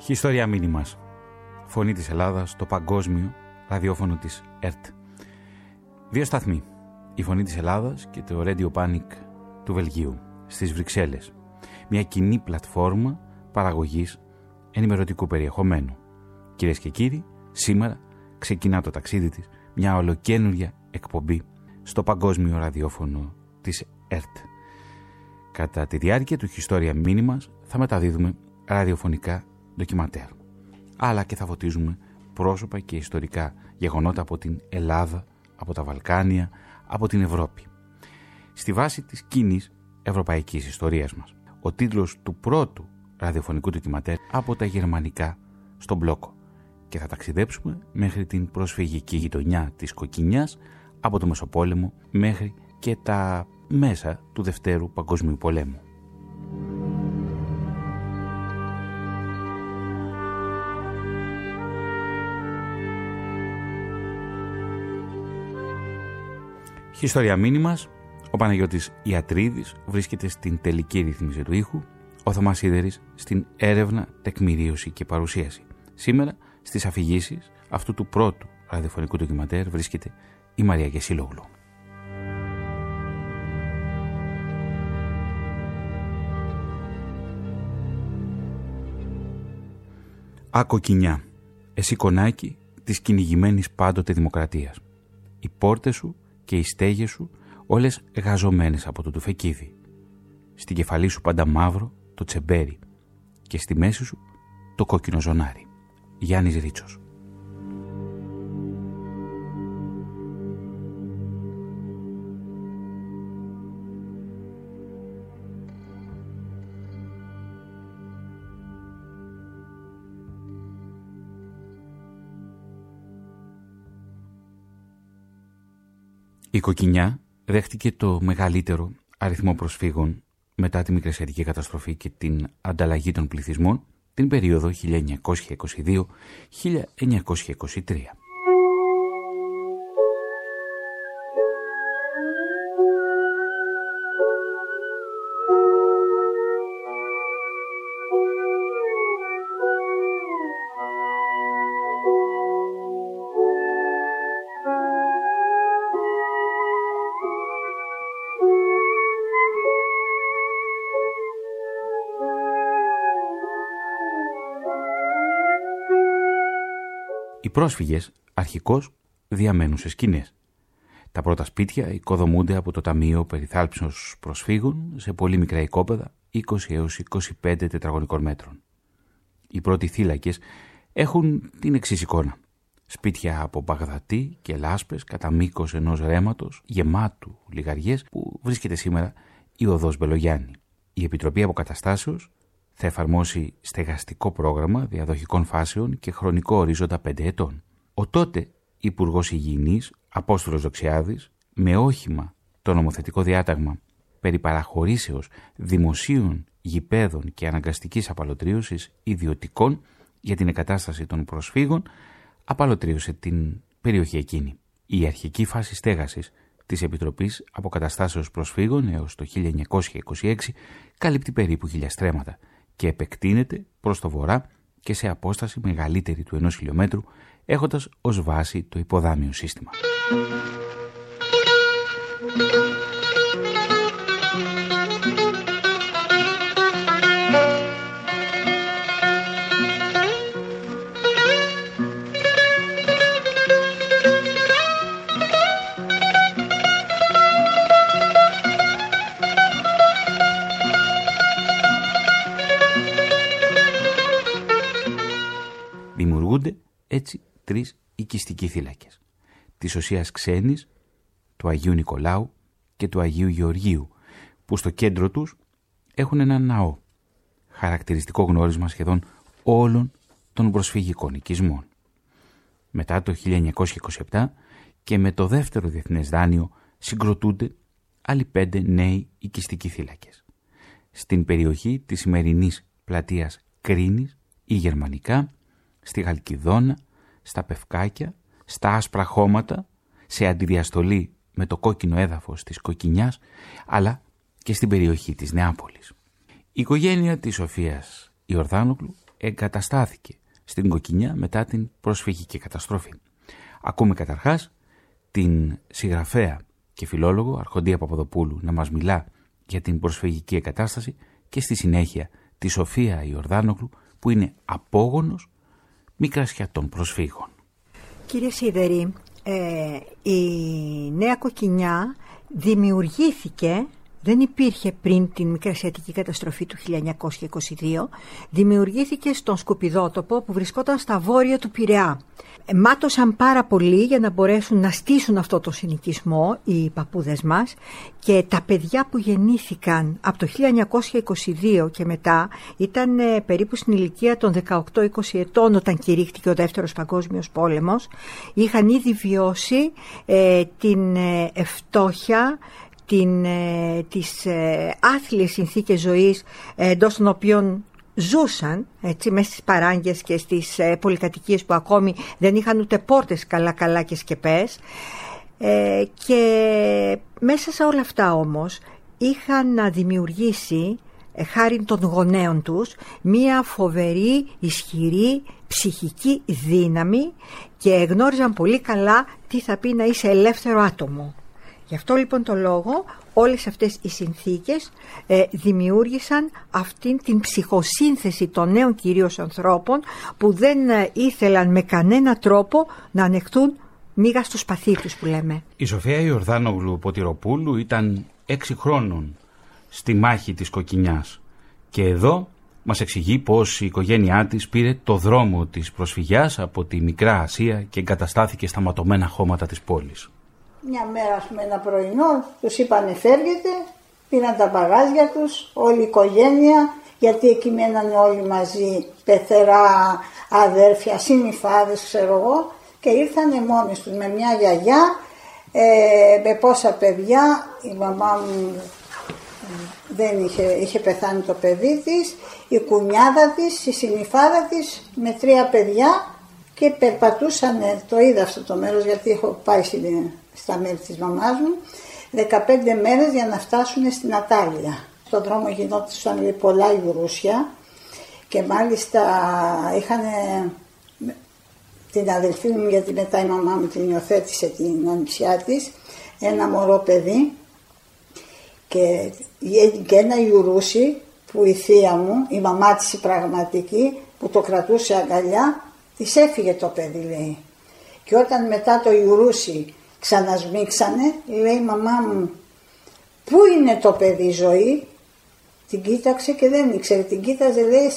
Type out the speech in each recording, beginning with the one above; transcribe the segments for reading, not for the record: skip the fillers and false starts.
Ιστορία μήνυμας. Φωνή της Ελλάδας στο παγκόσμιο ραδιόφωνο της ΕΡΤ. Δύο σταθμοί. Η Φωνή της Ελλάδας και το Radio Panic του Βελγίου στις Βρυξέλλες. Μια κοινή πλατφόρμα παραγωγής ενημερωτικού περιεχομένου. Κυρίες και κύριοι, σήμερα ξεκινά το ταξίδι της μια ολοκαίνουργια εκπομπή στο παγκόσμιο ραδιόφωνο της ΕΡΤ. Κατά τη διάρκεια του Ιστορία μήνυμας θα μεταδίδουμε ραδιοφωνικά ντοκιμαντέρ, αλλά και θα φωτίζουμε πρόσωπα και ιστορικά γεγονότα από την Ελλάδα, από τα Βαλκάνια, από την Ευρώπη. Στη βάση της κοινής ευρωπαϊκής ιστορίας μας. Ο τίτλος του πρώτου ραδιοφωνικού ντοκιμαντέρ από τα γερμανικά στον μπλόκο. Και θα ταξιδέψουμε μέχρι την προσφυγική γειτονιά της Κοκκινιάς, από το Μεσοπόλεμο μέχρι και τα μέσα του Δευτέρου Παγκοσμίου Πολέμου. Ιστορία μήνυμας. Ο Παναγιώτης Ιατρίδης βρίσκεται στην τελική ρύθμιση του ήχου, ο Θωμάς Σίδερης στην έρευνα, τεκμηρίωση και παρουσίαση. Σήμερα στις αφηγήσεις αυτού του πρώτου ραδιοφωνικού ντοκιμαντέρ βρίσκεται η Μαρία Κεσίλογλου. Κοκκινιά, εσύ κονάκι της κυνηγημένης πάντοτε δημοκρατίας. Οι πόρτες σου και οι στέγες σου όλες γαζωμένες από το τουφεκίδι. Στην κεφαλή σου πάντα μαύρο το τσεμπέρι και στη μέση σου το κόκκινο ζωνάρι. Γιάννης Ρίτσος. Η Κοκκινιά δέχτηκε το μεγαλύτερο αριθμό προσφύγων μετά τη Μικρασιατική καταστροφή και την ανταλλαγή των πληθυσμών την περίοδο 1922-1923. Οι πρόσφυγες αρχικώς διαμένουν σε σκηνές. Τα πρώτα σπίτια οικοδομούνται από το Ταμείο Περιθάλψεως Προσφύγων σε πολύ μικρά οικόπεδα 20 έως 25 τετραγωνικών μέτρων. Οι πρώτοι θύλακες έχουν την εξής εικόνα. Σπίτια από μπαγδατί και λάσπες κατά μήκος ενός ρέματος γεμάτου λιγαριές που βρίσκεται σήμερα η οδός Μπελογιάννη. Η Επιτροπή Αποκαταστάσεως θα εφαρμόσει στεγαστικό πρόγραμμα διαδοχικών φάσεων και χρονικό ορίζοντα 5 ετών. Ο τότε Υπουργός Υγιεινής, Απόστολος Δοξιάδης, με όχημα το νομοθετικό διάταγμα περί παραχωρήσεως δημοσίων γηπέδων και αναγκαστικής απαλωτρίωσης ιδιωτικών για την εγκατάσταση των προσφύγων, απαλωτρίωσε την περιοχή εκείνη. Η αρχική φάση στέγασης της Επιτροπής Αποκαταστάσεως Προσφύγων έως το 1926 καλύπτει περίπου 1.000 στρέμματα και επεκτείνεται προς το βορρά και σε απόσταση μεγαλύτερη του 1 χιλιόμετρου, έχοντας ως βάση το υποδάμιο σύστημα. Δημιουργούνται έτσι 3 οικιστικοί θύλακες, της Οσίας Ξένης, του Αγίου Νικολάου και του Αγίου Γεωργίου, που στο κέντρο τους έχουν ένα ναό, χαρακτηριστικό γνώρισμα σχεδόν όλων των προσφυγικών οικισμών. Μετά το 1927 και με το δεύτερο διεθνές δάνειο συγκροτούνται άλλοι 5 νέοι οικιστικοί θύλακες. Στην περιοχή της σημερινής πλατείας Κρίνης ή γερμανικά, στη Χαλκιδόνα, στα Πευκάκια, στα άσπρα χώματα, σε αντιδιαστολή με το κόκκινο έδαφος της Κοκκινιάς, αλλά και στην περιοχή της Νεάπολης. Η οικογένεια της Σοφίας Ιορδάνογλου εγκαταστάθηκε στην Κοκκινιά μετά την προσφυγική καταστροφή. Ακούμε καταρχάς την συγγραφέα και φιλόλογο Αρχοντία Παπαδοπούλου να μας μιλά για την προσφυγική εγκατάσταση και στη συνέχεια τη Σοφία Ιορδάνογλου που είναι απόγονος Μικρασιατών προσφύγων. Κύριε Σίδερη, η Νέα Κοκκινιά δημιουργήθηκε, δεν υπήρχε πριν την Μικρασιατική καταστροφή του 1922, δημιουργήθηκε στον Σκουπιδότοπο που βρισκόταν στα βόρεια του Πειραιά. Μάτωσαν πάρα πολύ για να μπορέσουν να στήσουν αυτό το συνοικισμό οι παππούδες μας και τα παιδιά που γεννήθηκαν από το 1922 και μετά ήταν περίπου στην ηλικία των 18-20 ετών όταν κηρύχθηκε ο Δεύτερος Παγκόσμιος Πόλεμος. Είχαν ήδη βιώσει την φτώχεια, τις άθλιες συνθήκες ζωής εντός των οποίων ζούσαν, έτσι, μέσα στις παράγκες και στις πολυκατοικίες που ακόμη δεν είχαν ούτε πόρτες καλά και σκεπές, και μέσα σε όλα αυτά όμως είχαν να δημιουργήσει, χάρη των γονέων τους, μία φοβερή, ισχυρή ψυχική δύναμη και γνώριζαν πολύ καλά τι θα πει να είσαι ελεύθερο άτομο. Γι' αυτό λοιπόν το λόγο όλες αυτές οι συνθήκες δημιούργησαν αυτήν την ψυχοσύνθεση των νέων κυρίως ανθρώπων που δεν ήθελαν με κανένα τρόπο να ανεχτούν μίγα στο σπαθί τους που λέμε. Η Σοφία Ιορδάνογλου Ποτηροπούλου ήταν 6 χρόνων στη μάχη της Κοκκινιάς και εδώ μας εξηγεί πως η οικογένειά της πήρε το δρόμο της προσφυγιάς από τη Μικρά Ασία και εγκαταστάθηκε στα ματωμένα χώματα της πόλης. Μια μέρα, ας πούμε, ένα πρωινό, τους είπανε φεύγετε, πήραν τα μπαγάζια τους, όλη η οικογένεια, γιατί εκεί μένανε όλοι μαζί, πεθερά, αδέρφια, συνυφάδες, ξέρω εγώ, και ήρθανε μόνοι τους με μια γιαγιά, με πόσα παιδιά. Η μαμά μου δεν είχε πεθάνει το παιδί της, η κουνιάδα της, η συνυφάδα της με 3 παιδιά και περπατούσαν, το είδα αυτό το μέρος γιατί έχω πάει στα μέρη της μαμάς μου, 15 μέρες για να φτάσουν στην Ατάλεια. Στον δρόμο γινόταν πολλά γιουρούσια και μάλιστα είχαν την αδελφή μου, γιατί μετά η μαμά μου την υιοθέτησε την ανιψιά της, ένα μωρό παιδί και ένα γιουρούσι που η θεία μου, η μαμά της η πραγματική, που το κρατούσε αγκαλιά, της έφυγε το παιδί, λέει. Και όταν μετά το γιουρούσι ξανασμίξανε, λέει η μαμά μου, πού είναι το παιδί, Ζωή? Την κοίταξε και δεν ήξερε, την κοίταζε, λέει,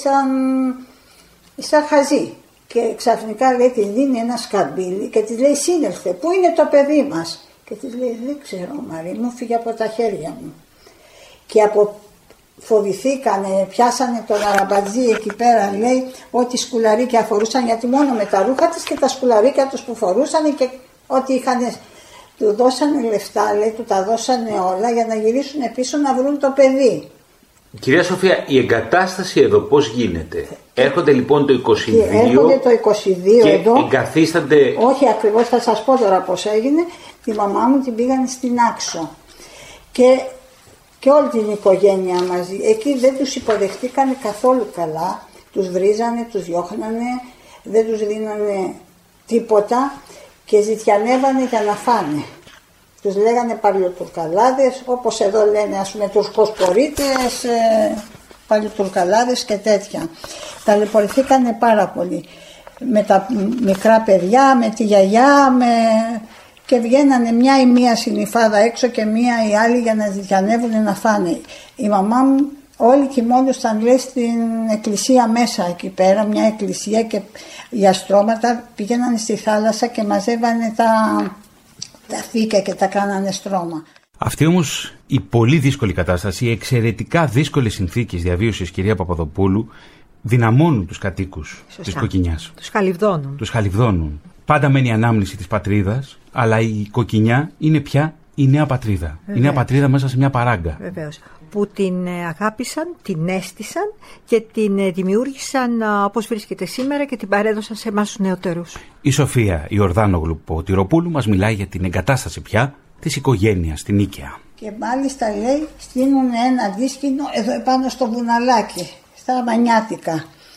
σαν χαζή. Και ξαφνικά, λέει, της δίνει ένα σκαμπίλι και της λέει, σύνελθε, πού είναι το παιδί μας? Και της λέει, δεν ξέρω, Μαρή μου, φύγε από τα χέρια μου. Και φοβηθήκανε, πιάσανε τον αραμπατζή εκεί πέρα, λέει, ό,τι σκουλαρίκια φορούσαν, γιατί μόνο με τα ρούχα της και τα σκουλαρίκια τους που φορούσαν και ό,τι είχαν, του δώσανε λεφτά, λέει, του τα δώσανε όλα για να γυρίσουν πίσω να βρουν το παιδί. Κυρία Σοφία, η εγκατάσταση εδώ πώς γίνεται? Έρχονται λοιπόν το 22 έρχονται το 22 και εδώ, εγκαθίστανται... Όχι ακριβώς, θα σας πω τώρα πώς έγινε. Τη μαμά μου την πήγανε στην Άξο και όλη την οικογένεια μαζί. Εκεί δεν τους υποδεχτήκανε καθόλου καλά, τους βρίζανε, τους διώχνανε, δεν τους δίνανε τίποτα και ζητιανεύανε για να φάνε. Τους λέγανε παλιοτουρκαλάδες, όπως εδώ λένε, ας πούμε, τουρκοσπορίτες, παλιοτουρκαλάδες και τέτοια. Ταλαιπωρηθήκανε πάρα πολύ με τα μικρά παιδιά, με τη γιαγιά, και βγαίνανε μια ή μία συνυφάδα έξω και μία ή άλλη για να ζητιανεύουν να φάνε. Η μαμά μου όλοι κοιμόντουσαν, λέει, στην εκκλησία μέσα εκεί πέρα, μια εκκλησία, και οι αστρώματα πηγαίνανε στη θάλασσα και μαζεύανε τα φύκια και τα κάνανε στρώμα. Αυτή όμως η πολύ δύσκολη κατάσταση, οι εξαιρετικά δύσκολες συνθήκες διαβίωσης, κυρία Παπαδοπούλου, δυναμώνουν τους κατοίκους της Κοκκινιάς. Τους χαλιβδώνουν. Πάντα μένει η ανάμνηση της πατρίδας, αλλά η Κοκκινιά είναι πια η νέα πατρίδα. Βεβαίως. Η νέα πατρίδα μέσα σε μια παράγκα. Βεβαίως. Που την αγάπησαν, την έστησαν και την δημιούργησαν όπως βρίσκεται σήμερα και την παρέδωσαν σε εμάς τους νεότερους. Η Σοφία Ιορδάνογλου Ποτηροπούλου μας μιλάει για την εγκατάσταση πια της οικογένειας στην Νίκαια. Και μάλιστα, λέει, στείλουν ένα αντίσκηνο εδώ επάνω στο βουναλάκι, στα Μανιάτικα.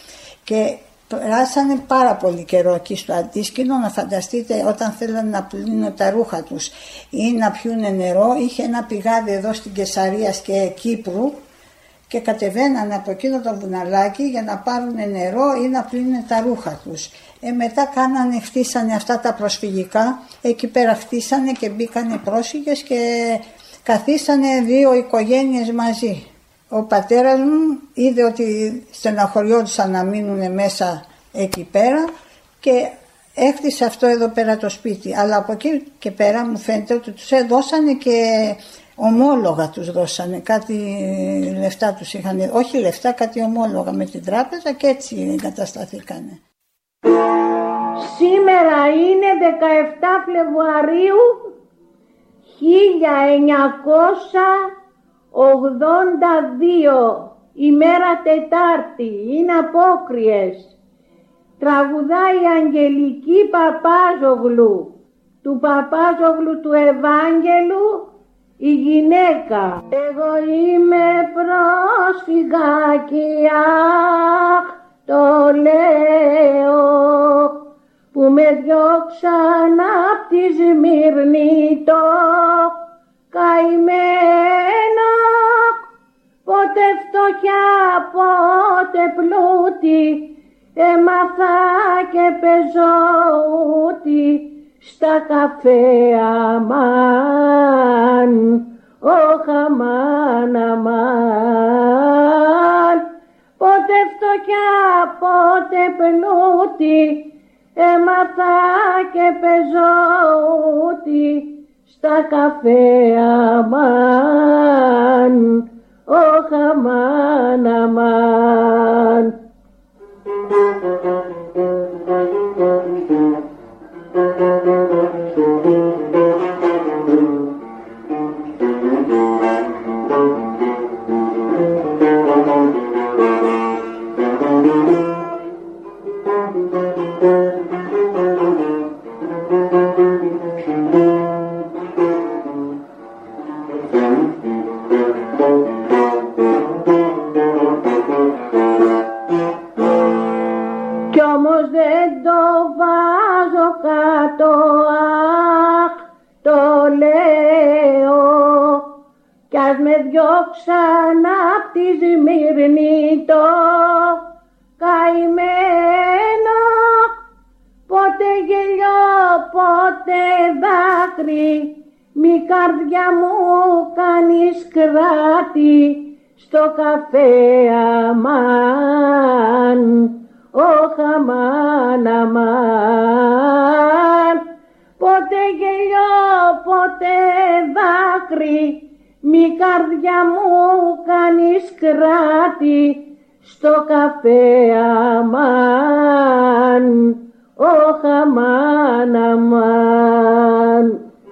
και περάσανε πάρα πολύ καιρό εκεί στο Αντίσκηνο. Να φανταστείτε, όταν θέλανε να πλύνουν τα ρούχα τους ή να πιούνε νερό, είχε ένα πηγάδι εδώ στην Κεσαρίας και Κύπρου και κατεβαίνανε από εκείνο το βουναλάκι για να πάρουν νερό ή να πλύνουν τα ρούχα τους. Μετά χτίσανε αυτά τα προσφυγικά, εκεί πέρα χτίσανε και μπήκανε πρόσφυγες και καθίσανε 2 οικογένειες μαζί. Ο πατέρας μου είδε ότι στεναχωριόντουσαν να μείνουν μέσα εκεί πέρα και έκτισε αυτό εδώ πέρα το σπίτι. Αλλά από εκεί και πέρα μου φαίνεται ότι τους δώσανε και ομόλογα, τους δώσανε κάτι λεφτά τους είχαν, όχι λεφτά, κάτι ομόλογα με την τράπεζα και έτσι εγκατασταθήκανε. Σήμερα είναι 17 Φλεβρουαρίου 1982, ημέρα Τετάρτη, είναι απόκριες. Τραγουδάει η Αγγελική Παπάζογλου, του Παπάζογλου του Ευάγγελου, η γυναίκα. Εγώ είμαι πρόσφυγάκι, αχ, το λέω, που με διώξαν απ' τη Σμύρνη το καημένο, πότε φτωχιά, πότε πλούτη, έμαθα και πεζότη στα καφέ αμάν, όχ αμάν αμάν, πότε φτωχιά, πότε πλούτη, έμαθα και πεζότη στα καφέ αμάν, όχ αμάν αμάν. Κι όμως δεν το βάζω κάτω, αχ, το λέω, κι ας με διώξαν απ' τη Σμύρνη το καημένο, πότε γελιό, πότε δάκρυ, μη καρδιά μου κάνεις κράτη, στο καφέ αμάν, όχ αμάν αμάν, πότε γελιό, πότε δάκρυ, μη καρδιά μου κάνεις κράτη, στο καφέ αμάν, όχ αμάν αμάν.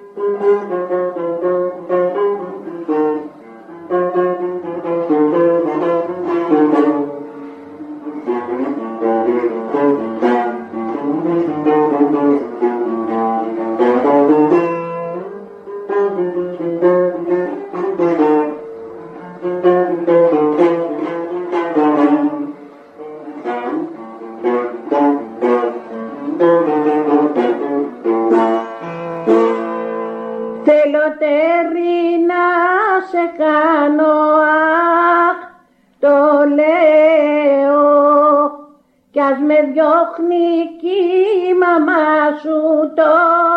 Θέλω τέρι να σε κάνω, αχ, το λέω, κι ας με διώχνει κι η μαμά σου το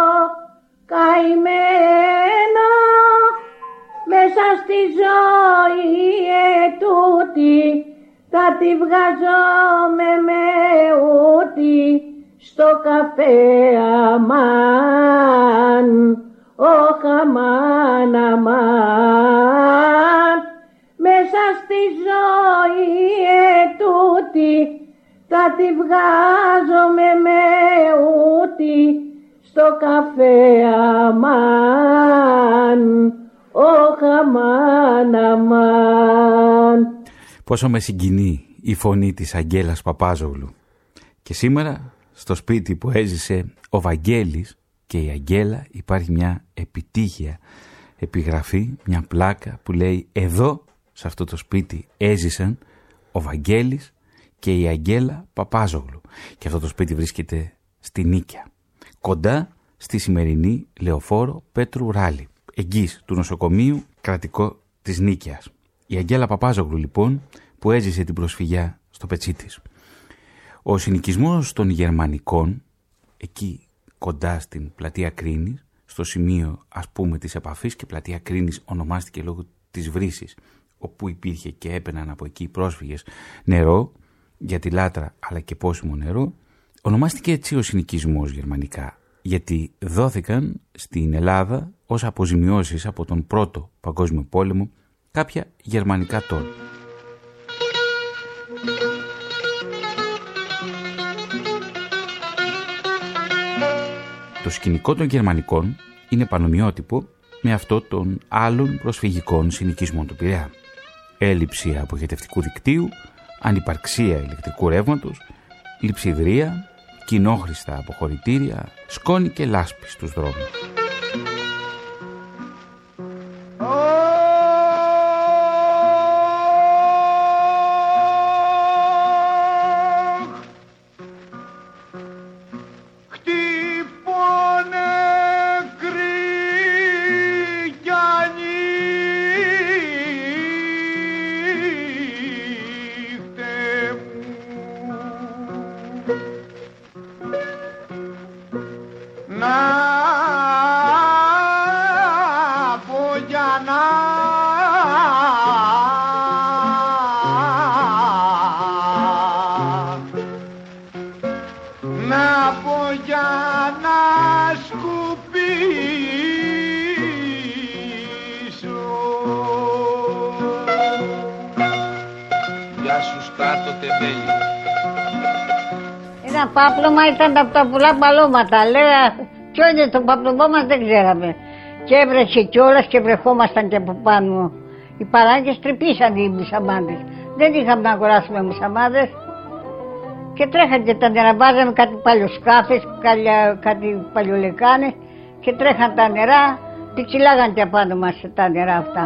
καημένο, μέσα στη ζωή ετούτη θα τη βγάζω με ούτη, στο καφέ αμάν, όχ αμάν αμάν, μέσα στη ζωή ετούτη θα τη βγάζω με ούτη, στο καφέ αμάν, όχ αμάν αμάν. Πόσο με συγκινεί η φωνή της Αγγέλας Παπάζογλου. Και σήμερα στο σπίτι που έζησε ο Βαγγέλης και η Αγγέλα υπάρχει μια επιτύχεια επιγραφή, μια πλάκα που λέει: εδώ σε αυτό το σπίτι έζησαν ο Βαγγέλης και η Αγγέλα Παπάζογλου. Και αυτό το σπίτι βρίσκεται στη Νίκαια, κοντά στη σημερινή λεωφόρο Πέτρου Ράλη, εγγύς του νοσοκομείου κρατικό της Νίκαιας. Η Αγγέλα Παπάζογλου λοιπόν, που έζησε την προσφυγιά στο πετσί της. Ο συνοικισμός των Γερμανικών, εκεί κοντά στην πλατεία Κρίνης, στο σημείο ας πούμε της επαφής, και πλατεία Κρίνης ονομάστηκε λόγω της βρύσης, όπου υπήρχε και έπαιναν από εκεί οι πρόσφυγες νερό για τη Λάτρα αλλά και πόσιμο νερό, ονομάστηκε έτσι ο συνοικισμός γερμανικά, γιατί δόθηκαν στην Ελλάδα ως αποζημιώσεις από τον Πρώτο Παγκόσμιο Πόλεμο κάποια γερμανικά τόλ. Το σκηνικό των Γερμανικών είναι πανομοιότυπο με αυτό των άλλων προσφυγικών συνοικισμών του Πειραιά. Έλλειψη αποχετευτικού δικτύου, ανυπαρξία ηλεκτρικού ρεύματος, λειψιδρία, κοινόχρηστα αποχωρητήρια, σκόνη και λάσπη στους δρόμους. Ένα πάπλωμα ήταν από τα πολλά παλώματα. Λέγα, ποιο είναι το πάπλωμά μας, δεν ξέραμε. Και έβρεσε κιόλας και βρεχόμασταν και από πάνω. Οι παράγκες τρυπήσαν οι μουσαμάδες. Δεν είχαμε να αγοράσουμε μουσαμάδες. Και τρέχαν και τα νερά. Βάζαμε κάτι παλιοσκάφες, κάτι παλιολεκάνες και τρέχαν τα νερά. Πιτσιλάγαν και απάνω μας τα νερά αυτά.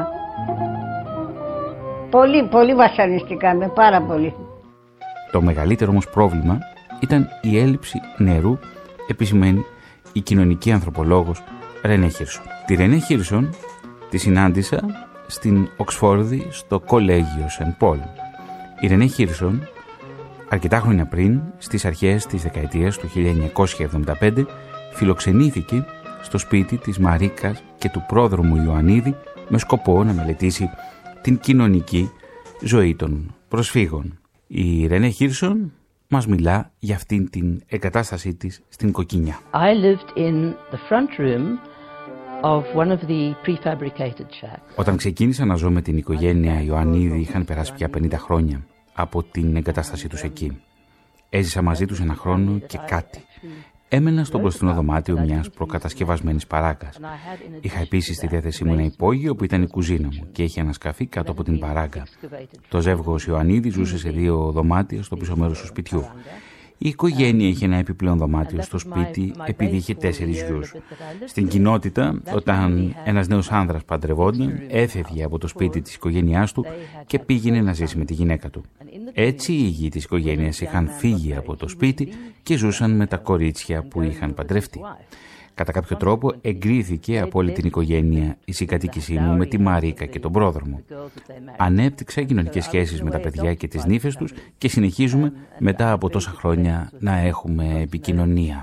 Πολύ, πολύ βασανιστήκαμε, πάρα πολύ. Το μεγαλύτερο όμως πρόβλημα ήταν η έλλειψη νερού, επισημαίνει η κοινωνική ανθρωπολόγος Ρενέ Χίρσον. Τη Ρενέ Χίρσον τη συνάντησα στην Οξφόρδη στο κολέγιο Σεν Πολ. Η Ρενέ Χίρσον, αρκετά χρόνια πριν, στις αρχές της δεκαετίας του 1975, φιλοξενήθηκε στο σπίτι της Μαρίκας και του πρόδρομου Ιωαννίδη με σκοπό να μελετήσει την κοινωνική ζωή των προσφύγων. Η Ρενέ Χίρσον μας μιλά για αυτήν την εγκατάστασή της στην Κοκκινιά. I lived in the front room of one of the prefabricated shacks. Όταν ξεκίνησα να ζω με την οικογένεια Ιωαννίδη είχαν περάσει πια 50 χρόνια από την εγκατάστασή τους εκεί. Έζησα μαζί τους ένα χρόνο και κάτι. Έμενα στο μπροστινό δωμάτιο μιας προκατασκευασμένης παράγκας. Είχα επίσης στη διάθεσή μου ένα υπόγειο που ήταν η κουζίνα μου και είχε ένα σκαφί κάτω από την παράγκα. Το ζεύγος Ιωαννίδη ζούσε σε 2 δωμάτια στο πίσω μέρος του σπιτιού. Η οικογένεια είχε ένα επιπλέον δωμάτιο στο σπίτι επειδή είχε 4 γιους. Στην κοινότητα, όταν ένας νέος άνδρας παντρευόταν, έφευγε από το σπίτι της οικογένειάς του και πήγαινε να ζήσει με τη γυναίκα του. Έτσι οι γη της οικογένειας είχαν φύγει από το σπίτι και ζούσαν με τα κορίτσια που είχαν παντρευτεί. Κατά κάποιο τρόπο εγκρίθηκε από όλη την οικογένεια η συγκατοίκησή μου με τη Μαρίκα και τον πρόδρομο. Ανέπτυξα κοινωνικές σχέσεις με τα παιδιά και τις νύφες τους και συνεχίζουμε μετά από τόσα χρόνια να έχουμε επικοινωνία.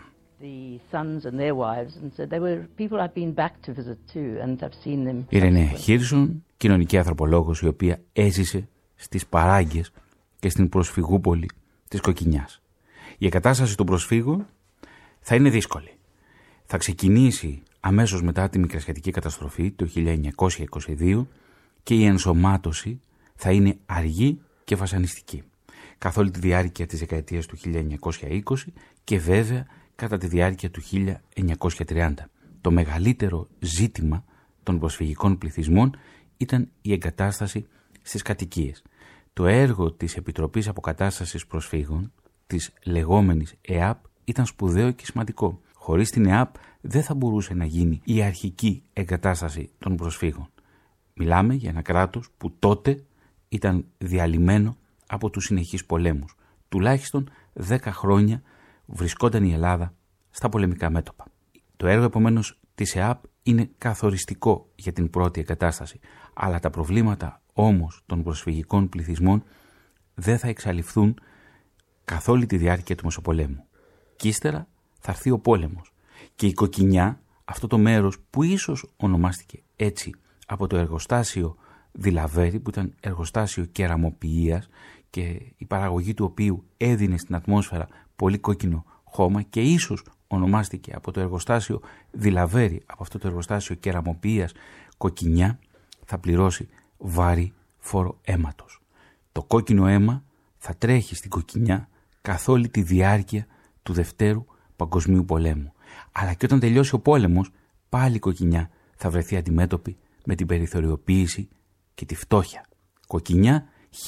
Η Ρενέ Χίρσον, κοινωνική ανθρωπολόγος η οποία έζησε στις παράγκες και στην προσφυγούπολη της Κοκκινιάς. Η εγκατάσταση των προσφύγων θα είναι δύσκολη. Θα ξεκινήσει αμέσως μετά τη μικρασιατική καταστροφή το 1922 και η ενσωμάτωση θα είναι αργή και βασανιστική καθ' όλη τη διάρκεια της δεκαετίας του 1920 και βέβαια κατά τη διάρκεια του 1930. Το μεγαλύτερο ζήτημα των προσφυγικών πληθυσμών ήταν η εγκατάσταση στις κατοικίες. Το έργο της Επιτροπής Αποκατάστασης Προσφύγων, της λεγόμενης ΕΑΠ, ήταν σπουδαίο και σημαντικό. Χωρίς την ΕΑΠ δεν θα μπορούσε να γίνει η αρχική εγκατάσταση των προσφύγων. Μιλάμε για ένα κράτος που τότε ήταν διαλυμένο από τους συνεχείς πολέμους. τουλάχιστον 10 χρόνια βρισκόταν η Ελλάδα στα πολεμικά μέτωπα. Το έργο επομένως της ΕΑΠ είναι καθοριστικό για την πρώτη εγκατάσταση, αλλά τα προβλήματα όμως των προσφυγικών πληθυσμών δεν θα εξαλειφθούν καθ' όλη τη διάρκεια του Μεσοπολέμου. Κι ύστερα θα έρθει ο πόλεμος και η Κοκκινιά, αυτό το μέρος που ίσως ονομάστηκε έτσι από το εργοστάσιο Δηλαβέρη, που ήταν εργοστάσιο κεραμοποιίας και η παραγωγή του οποίου έδινε στην ατμόσφαιρα πολύ κόκκινο χώμα, και ίσως ονομάστηκε από το εργοστάσιο Δηλαβέρη, από αυτό το εργοστάσιο κεραμοποιίας Κοκκινιά, θα πληρώσει βαρύ φόρο αίματος. Το κόκκινο αίμα θα τρέχει στην Κοκκινιά καθ' όλη τη διάρκεια του Δευτέρου Παγκοσμίου Πολέμου. Αλλά και όταν τελειώσει ο πόλεμος, πάλι η Κοκκινιά θα βρεθεί αντιμέτωπη με την περιθωριοποίηση και τη φτώχεια. Κοκκινιά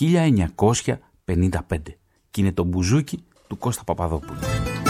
1955 και είναι το μπουζούκι του Κώστα Παπαδόπουλου.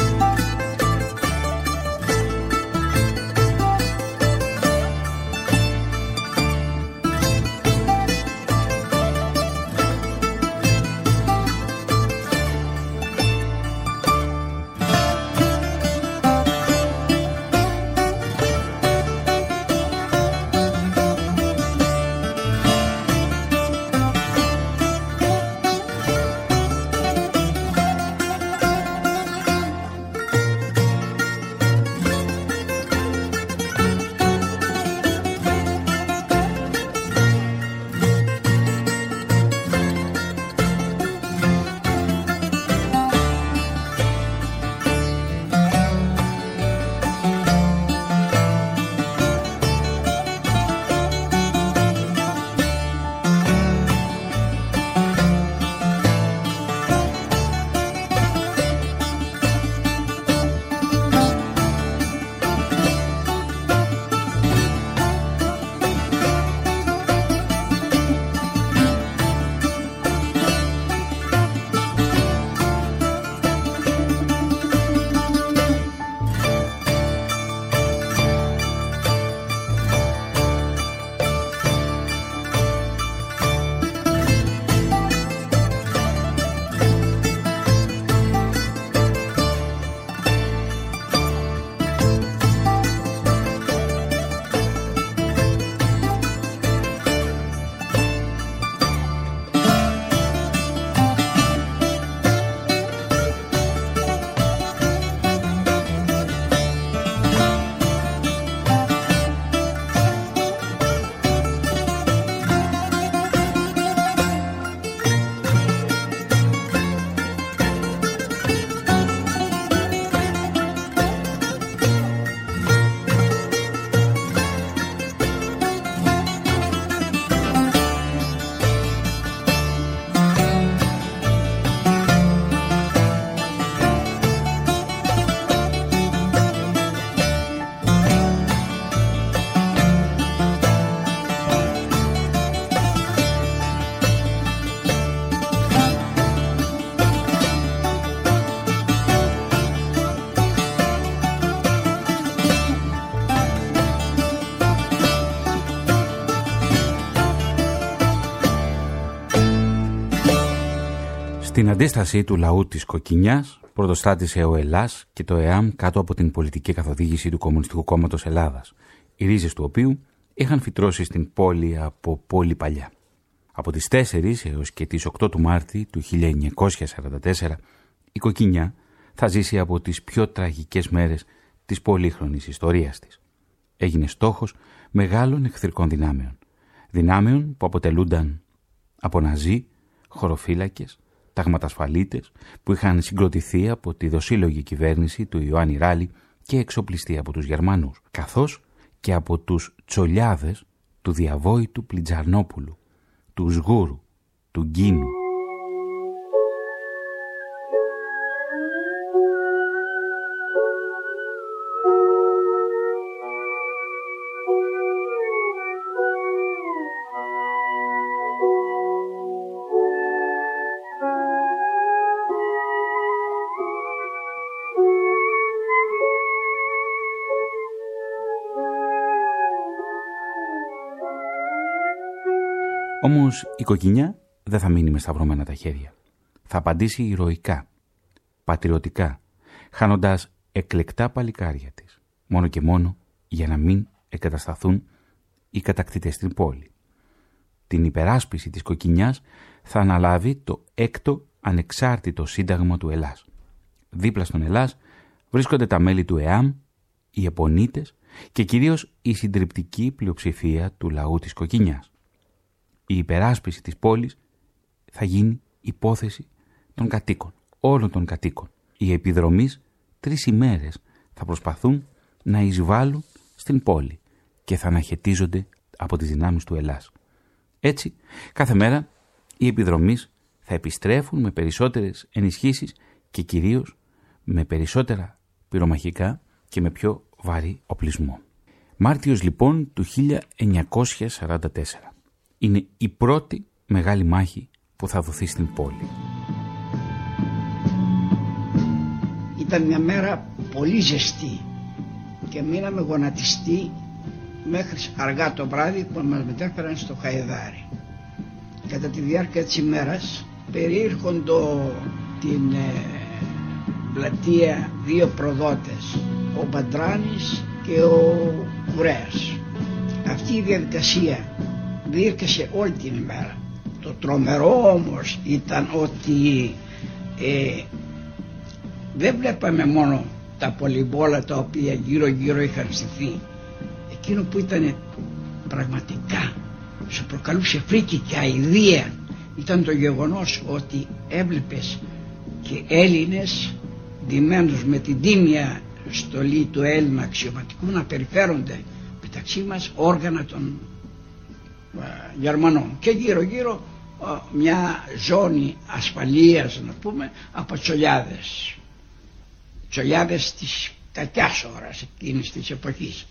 Στην αντίσταση του λαού της Κοκκινιάς πρωτοστάτησε ο Ελλάς και το ΕΑΜ κάτω από την πολιτική καθοδήγηση του Κομμουνιστικού Κόμματος Ελλάδας, οι ρίζες του οποίου είχαν φυτρώσει στην πόλη από πολύ παλιά. Από τις 4 έως και τις 8 του Μάρτη του 1944, η Κοκκινιά θα ζήσει από τις πιο τραγικές μέρες της πολύχρονης ιστορίας της. Έγινε στόχος μεγάλων εχθρικών δυνάμεων. Δυνάμεων που αποτελούνταν από Ναζί, χωροφύλακες, ταγματασφαλίτες που είχαν συγκροτηθεί από τη δοσύλλογη κυβέρνηση του Ιωάννη Ράλη και εξοπλιστεί από τους Γερμανούς, καθώς και από τους τσολιάδες του διαβόητου Πλιτζαρνόπουλου, του Σγούρου, του Γκίνου. Όμως η Κοκκινιά δεν θα μείνει με σταυρωμένα τα χέρια. θα απαντήσει ηρωικά, πατριωτικά, χάνοντας εκλεκτά παλικάρια της, μόνο και μόνο για να μην εγκατασταθούν οι κατακτητές στην πόλη. Την υπεράσπιση της Κοκκινιάς θα αναλάβει το 6ο ανεξάρτητο σύνταγμα του Ελλάς. Δίπλα στον Ελλάς βρίσκονται τα μέλη του ΕΑΜ, οι Επονίτες και κυρίως η συντριπτική πλειοψηφία του λαού της Κοκκινιάς. Η υπεράσπιση της πόλης θα γίνει υπόθεση των κατοίκων, όλων των κατοίκων. Οι επιδρομείς 3 ημέρες θα προσπαθούν να εισβάλλουν στην πόλη και θα αναχαιτίζονται από τις δυνάμεις του Ελλάς. Έτσι, κάθε μέρα οι επιδρομείς θα επιστρέφουν με περισσότερες ενισχύσεις και κυρίως με περισσότερα πυρομαχικά και με πιο βαρύ οπλισμό. Μάρτιος λοιπόν του 1944 είναι η πρώτη μεγάλη μάχη που θα δοθεί στην πόλη. Ήταν μια μέρα πολύ ζεστή και μείναμε γονατιστοί μέχρι αργά το βράδυ που μας μετέφεραν στο Χαϊδάρι. Κατά τη διάρκεια της ημέρας περιήρχοντο την πλατεία 2 προδότες, ο Μπαντράνης και ο Κουρέας. Αυτή η διαδικασία διήρκεσε όλη την ημέρα. Το τρομερό όμως ήταν ότι δεν βλέπαμε μόνο τα πολυμπόλα τα οποία γύρω γύρω είχαν στηθεί. Εκείνο που ήταν πραγματικά σου προκαλούσε φρίκη και αηδία ήταν το γεγονός ότι έβλεπες και Έλληνες ντυμένους με την τίμια στολή του Έλληνα αξιωματικού να περιφέρονται μεταξύ μας όργανα των Γερμανών και γύρω γύρω μια ζώνη ασφαλείας να πούμε από τσολιάδες της κακιάς ώρας εκείνης της εποχής.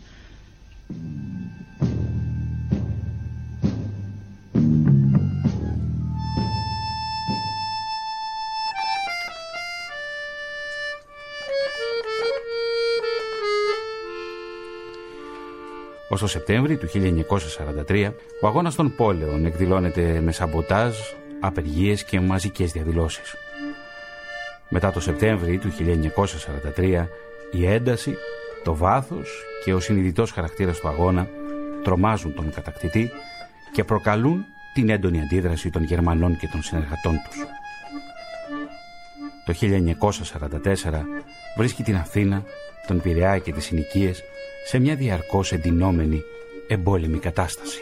Ως το Σεπτέμβρη του 1943, ο αγώνας των πόλεων εκδηλώνεται με σαμποτάζ, απεργίες και μαζικές διαδηλώσεις. Μετά το Σεπτέμβρη του 1943, η ένταση, το βάθος και ο συνειδητός χαρακτήρας του αγώνα τρομάζουν τον κατακτητή και προκαλούν την έντονη αντίδραση των Γερμανών και των συνεργατών τους. Το 1944 βρίσκει την Αθήνα, τον Πειραιά και τις συνοικίες σε μια διαρκώς εντυνόμενη εμπόλεμη κατάσταση.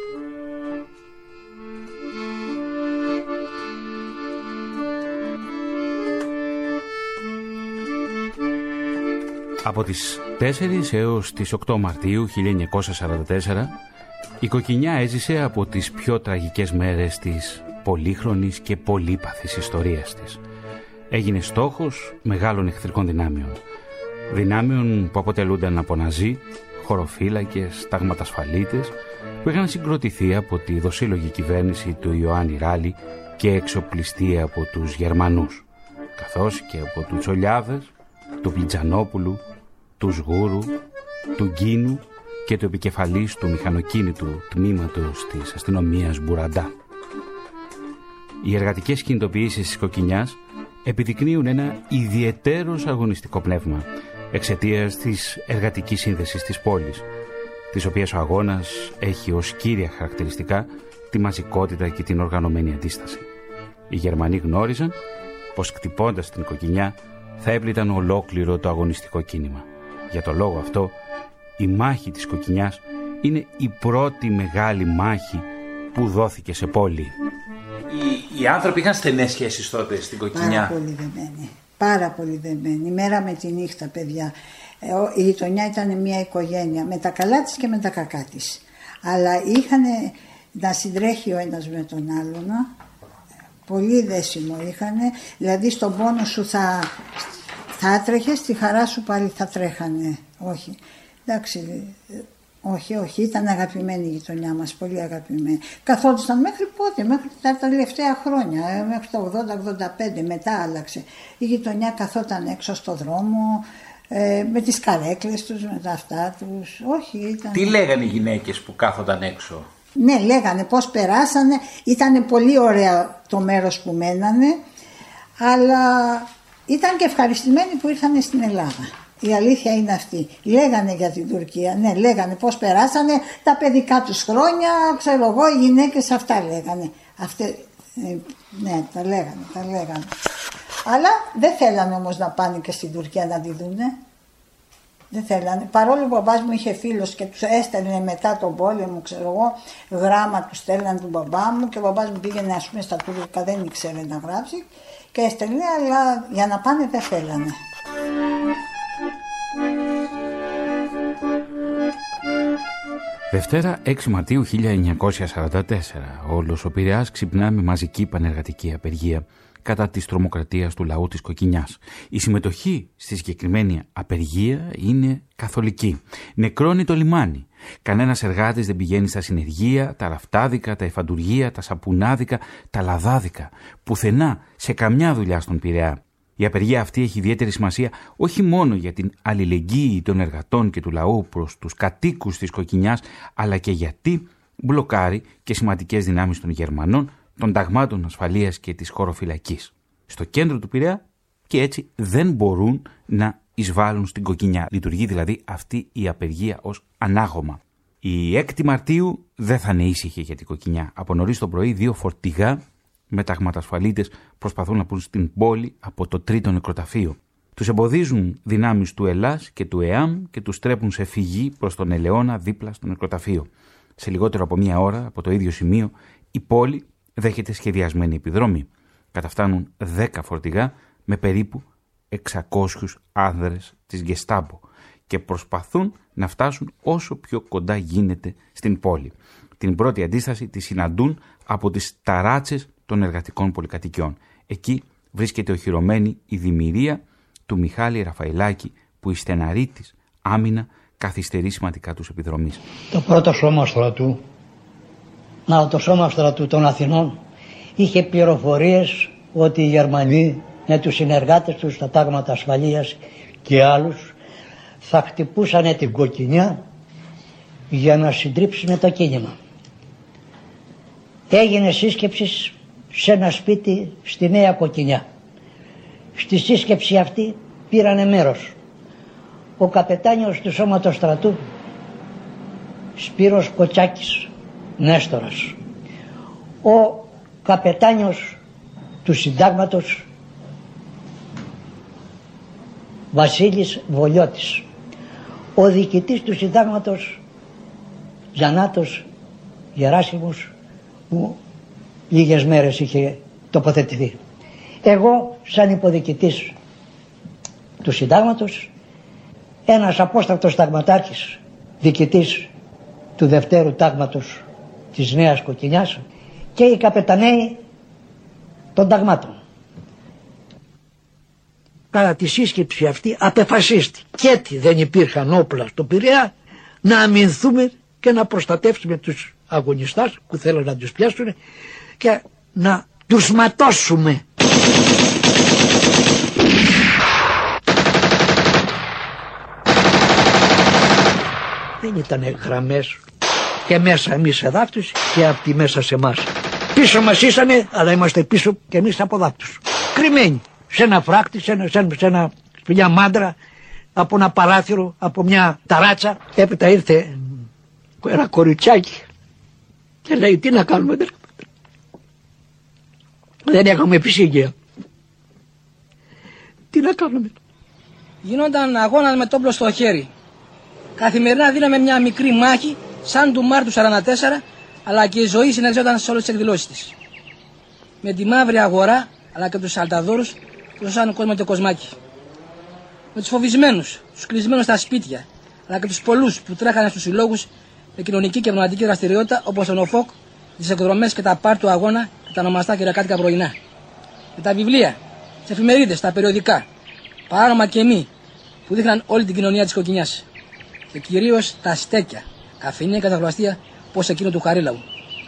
Από τις 4 έως τις 8 Μαρτίου 1944 η Κοκκινιά έζησε από τις πιο τραγικές μέρες της πολύχρονης και πολύπαθης ιστορίας της. Έγινε στόχος μεγάλων εχθρικών δυνάμεων. Δυνάμεων που αποτελούνταν από Ναζί, χωροφύλακες, ταγματασφαλίτες που είχαν συγκροτηθεί από τη δοσύλλογη κυβέρνηση του Ιωάννη Ράλη και εξοπλιστεί από τους Γερμανούς, καθώς και από τους Τσολιάδες, του Πλιτζανόπουλου, του Σγούρου, του Γκίνου και του επικεφαλής του μηχανοκίνητου τμήματος της αστυνομίας Μπουραντά. Οι εργατικές κινητοποιήσεις της Κοκκινιάς επιδεικνύουν ένα ιδιαιτέρως αγωνιστικό πνεύμα εξαιτίας της εργατικής σύνδεσης της πόλης, της οποίας ο αγώνας έχει ως κύρια χαρακτηριστικά τη μαζικότητα και την οργανωμένη αντίσταση. Οι Γερμανοί γνώριζαν πως κτυπώντας την Κοκκινιά θα έπληταν ολόκληρο το αγωνιστικό κίνημα. Για το λόγο αυτό, η μάχη της Κοκκινιάς είναι η πρώτη μεγάλη μάχη που δόθηκε σε πόλη. Οι άνθρωποι είχαν στενές σχέσεις τότε στην Κοκκινιά. Πάρα πολύ δεμένοι. Πάρα πολύ δεμένοι. Μέρα με τη νύχτα, παιδιά. Η γειτονιά ήταν μια οικογένεια με τα καλά της και με τα κακά της. Αλλά είχαν να συντρέχει ο ένας με τον άλλον. Πολύ δέσιμο είχαν. Δηλαδή στον πόνο σου θα έτρεχες, στη χαρά σου πάλι θα τρέχανε. Όχι. Εντάξει. Όχι, ήταν αγαπημένη η γειτονιά μας, πολύ αγαπημένη. Καθόντουσαν μέχρι πότε, μέχρι τα τελευταία χρόνια, μέχρι το 80-85, μετά άλλαξε. Η γειτονιά καθόταν έξω στο δρόμο, με τις καρέκλες τους, με τα αυτά τους. Όχι, ήταν... Τι λέγανε οι γυναίκες που κάθονταν έξω? Ναι, λέγανε πώς περάσανε, ήταν πολύ ωραίο το μέρος που μένανε, αλλά ήταν και ευχαριστημένοι που ήρθαν στην Ελλάδα. Η αλήθεια είναι αυτή. Λέγανε για την Τουρκία, ναι, λέγανε πώς περάσανε τα παιδικά τους χρόνια, ξέρω εγώ, οι γυναίκες αυτά λέγανε. Ναι, τα λέγανε. Αλλά δεν θέλανε όμως να πάνε και στην Τουρκία να τη δούνε. Δεν θέλανε. Παρόλο που ο μπαμπάς μου είχε φίλος και τους έστελνε μετά τον πόλεμο, ξέρω εγώ, γράμμα του στέλναν του μπαμπά μου και ο μπαμπάς μου πήγαινε, ας πούμε, στα τουρκικά, δεν ήξερε να γράψει και έστελνε, αλλά για να πάνε δεν θέλανε. Δευτέρα 6 Μαρτίου 1944, όλος ο Πειραιάς ξυπνά με μαζική πανεργατική απεργία κατά της τρομοκρατίας του λαού της Κοκκινιάς. Η συμμετοχή στη συγκεκριμένη απεργία είναι καθολική. Νεκρώνει το λιμάνι. Κανένας εργάτης δεν πηγαίνει στα συνεργεία, τα ραφτάδικα, τα εφαντουργεία, τα σαπουνάδικα, τα λαδάδικα. Πουθενά, σε καμιά δουλειά στον Πειραιά. Η απεργία αυτή έχει ιδιαίτερη σημασία όχι μόνο για την αλληλεγγύη των εργατών και του λαού προς τους κατοίκους της Κοκκινιάς, αλλά και γιατί μπλοκάρει και σημαντικές δυνάμεις των Γερμανών, των ταγμάτων ασφαλείας και της χωροφυλακής στο κέντρο του Πειραιά και έτσι δεν μπορούν να εισβάλλουν στην Κοκκινιά. Λειτουργεί δηλαδή αυτή η απεργία ως ανάγωμα. Η 6η Μαρτίου δεν θα είναι ήσυχη για την Κοκκινιά. Από νωρίς το πρωί 2 φορτηγά με ταγματασφαλίτες προσπαθούν να πούν στην πόλη από το 3ο νεκροταφείο. Τους εμποδίζουν δυνάμεις του Ελλάς και του ΕΑΜ και τους τρέπουν σε φυγή προς τον Ελαιώνα δίπλα στο νεκροταφείο. Σε λιγότερο από μία ώρα από το ίδιο σημείο η πόλη δέχεται σχεδιασμένη επιδρομή. Καταφτάνουν 10 φορτηγά με περίπου 600 άνδρες της Γκεστάμπο και προσπαθούν να φτάσουν όσο πιο κοντά γίνεται στην πόλη. Την πρώτη αντίσταση τη συναντούν από τις ταράτσες των εργατικών πολυκατοικιών. Εκεί βρίσκεται οχυρωμένη η δημιουργία του Μιχάλη Ραφαηλάκη που η στεναρή της άμυνα καθυστερεί σημαντικά τους επιδρομής. Το πρώτο σώμα στρατού, το σώμα στρατού των Αθηνών, είχε πληροφορίες ότι οι Γερμανοί με τους συνεργάτες τους στα τάγματα ασφαλείας και άλλους θα χτυπούσαν την Κοκκινιά για να συντρίψουν το κίνημα. Έγινε σύσκεψη σε ένα σπίτι στη Νέα Κοκκινιά. Στη σύσκεψη αυτή πήρανε μέρος ο καπετάνιος του σώματος στρατού Σπύρος Κοτσάκης Νέστορας, ο καπετάνιος του συντάγματος Βασίλης Βολιώτης, ο διοικητής του συντάγματος Γιαννάτος Γεράσιμος που λίγες μέρες είχε τοποθετηθεί. Εγώ σαν υποδιοικητής του συντάγματος, ένας απόστρατος ταγματάρχης, διοικητής του Δευτέρου Τάγματος της Νέας Κοκκινιάς και οι καπεταναίοι των ταγμάτων. Κατά τη σύσκεψη αυτή απεφασίστηκε και ότι δεν υπήρχαν όπλα στο Πειραιά να αμυνθούμε και να προστατεύσουμε τους αγωνιστάς που θέλουν να τους πιάσουν και να τους ματώσουμε. Δεν ήταν γραμμές και μέσα εμείς εδάφτους και από τη μέσα σε εμάς. Πίσω μας ήσανε, αλλά είμαστε πίσω και εμείς από δάφτους. Κρυμμένοι σε ένα φράκτη, σε μια μάντρα, από ένα παράθυρο, από μια ταράτσα. Έπειτα ήρθε ένα κοριτσάκι και λέει τι να κάνουμε, δεν έχουμε επισήγεια. Τι να κάνουμε. Γινόταν αγώνα με το όπλο στο χέρι. Καθημερινά δίναμε μια μικρή μάχη σαν του Μάρτου 44, αλλά και η ζωή συνεχιζόταν σε όλες τις εκδηλώσεις της. Με τη μαύρη αγορά αλλά και τους σαλταδόρους που δώσαν κόσμο και κοσμάκι. Με τους φοβισμένους, τους κλεισμένους στα σπίτια, αλλά και τους πολλούς που τρέχανε στους συλλόγους με κοινωνική και πνευματική δραστηριότητα όπως τον ΟΦΟΚ, τις εκδρομές και τα πάρ του αγώνα και τα ονομαστά κυριακάτικα πρωινά. Με τα βιβλία, τις εφημερίδες, τα περιοδικά, παράνομα και μη που δείχναν όλη την κοινωνία της Κοκκινιάς. Και κυρίως τα στέκια, καφενεία και τα γλαστεία όπως εκείνο του Χαρίλαου.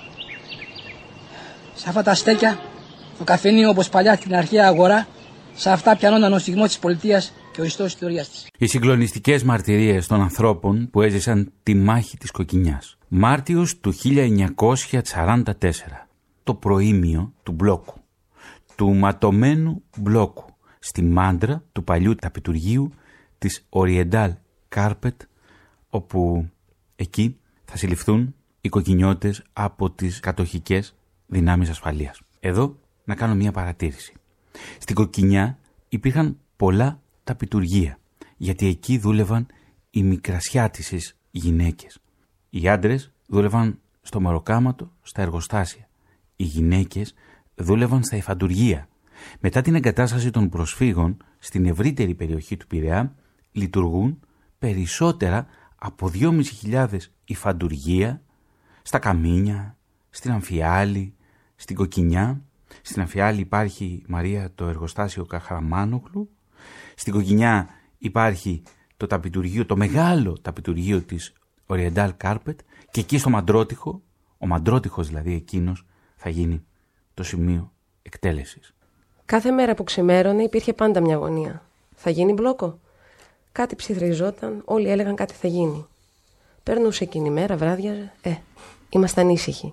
Σε αυτά τα στέκια, το καφενείο όπως παλιά στην αρχαία αγορά, σε αυτά πιανόταν ο στιγμός της πολιτείας και ο ιστός της ιστορίας της. Οι συγκλονιστικές μαρτυρίες των ανθρώπων που έζησαν τη μάχη της Κοκκινιάς. Μάρτιος του 1944, το προήμιο του μπλόκου. του ματωμένου μπλόκου στη μάντρα του παλιού ταπιτουργίου της Oriental Carpet, όπου εκεί θα συλληφθούν οι κοκκινιώτες από τις κατοχικές δυνάμεις ασφαλείας. Εδώ να κάνω μια παρατήρηση. Στην Κοκκινιά υπήρχαν πολλά ταπιτουργία, γιατί εκεί δούλευαν οι μικρασιάτισσες γυναίκες. Οι άντρες δούλευαν στο μεροκάματο, στα εργοστάσια. Οι γυναίκες δούλευαν στα υφαντουργεία. Μετά την εγκατάσταση των προσφύγων στην ευρύτερη περιοχή του Πειραιά λειτουργούν περισσότερα από 2.500 υφαντουργεία στα Καμίνια, στην Αμφιάλη, στην Κοκκινιά. Στην Αμφιάλη υπάρχει, Μαρία, το εργοστάσιο Καχραμάνογλου. Στην Κοκκινιά υπάρχει το ταπιτουργείο, το μεγάλο ταπιτουργείο της Oriental Carpet, και εκεί στο Μαντρότυχο, ο Μαντρότυχος δηλαδή εκείνος, θα γίνει το σημείο εκτέλεσης. Κάθε μέρα που ξημέρωνε υπήρχε πάντα μια αγωνία. Θα γίνει μπλόκο. Κάτι ψιθριζόταν, όλοι έλεγαν κάτι θα γίνει. Περνούσε εκείνη η μέρα, βράδιαζε. Ήμασταν ήσυχοι.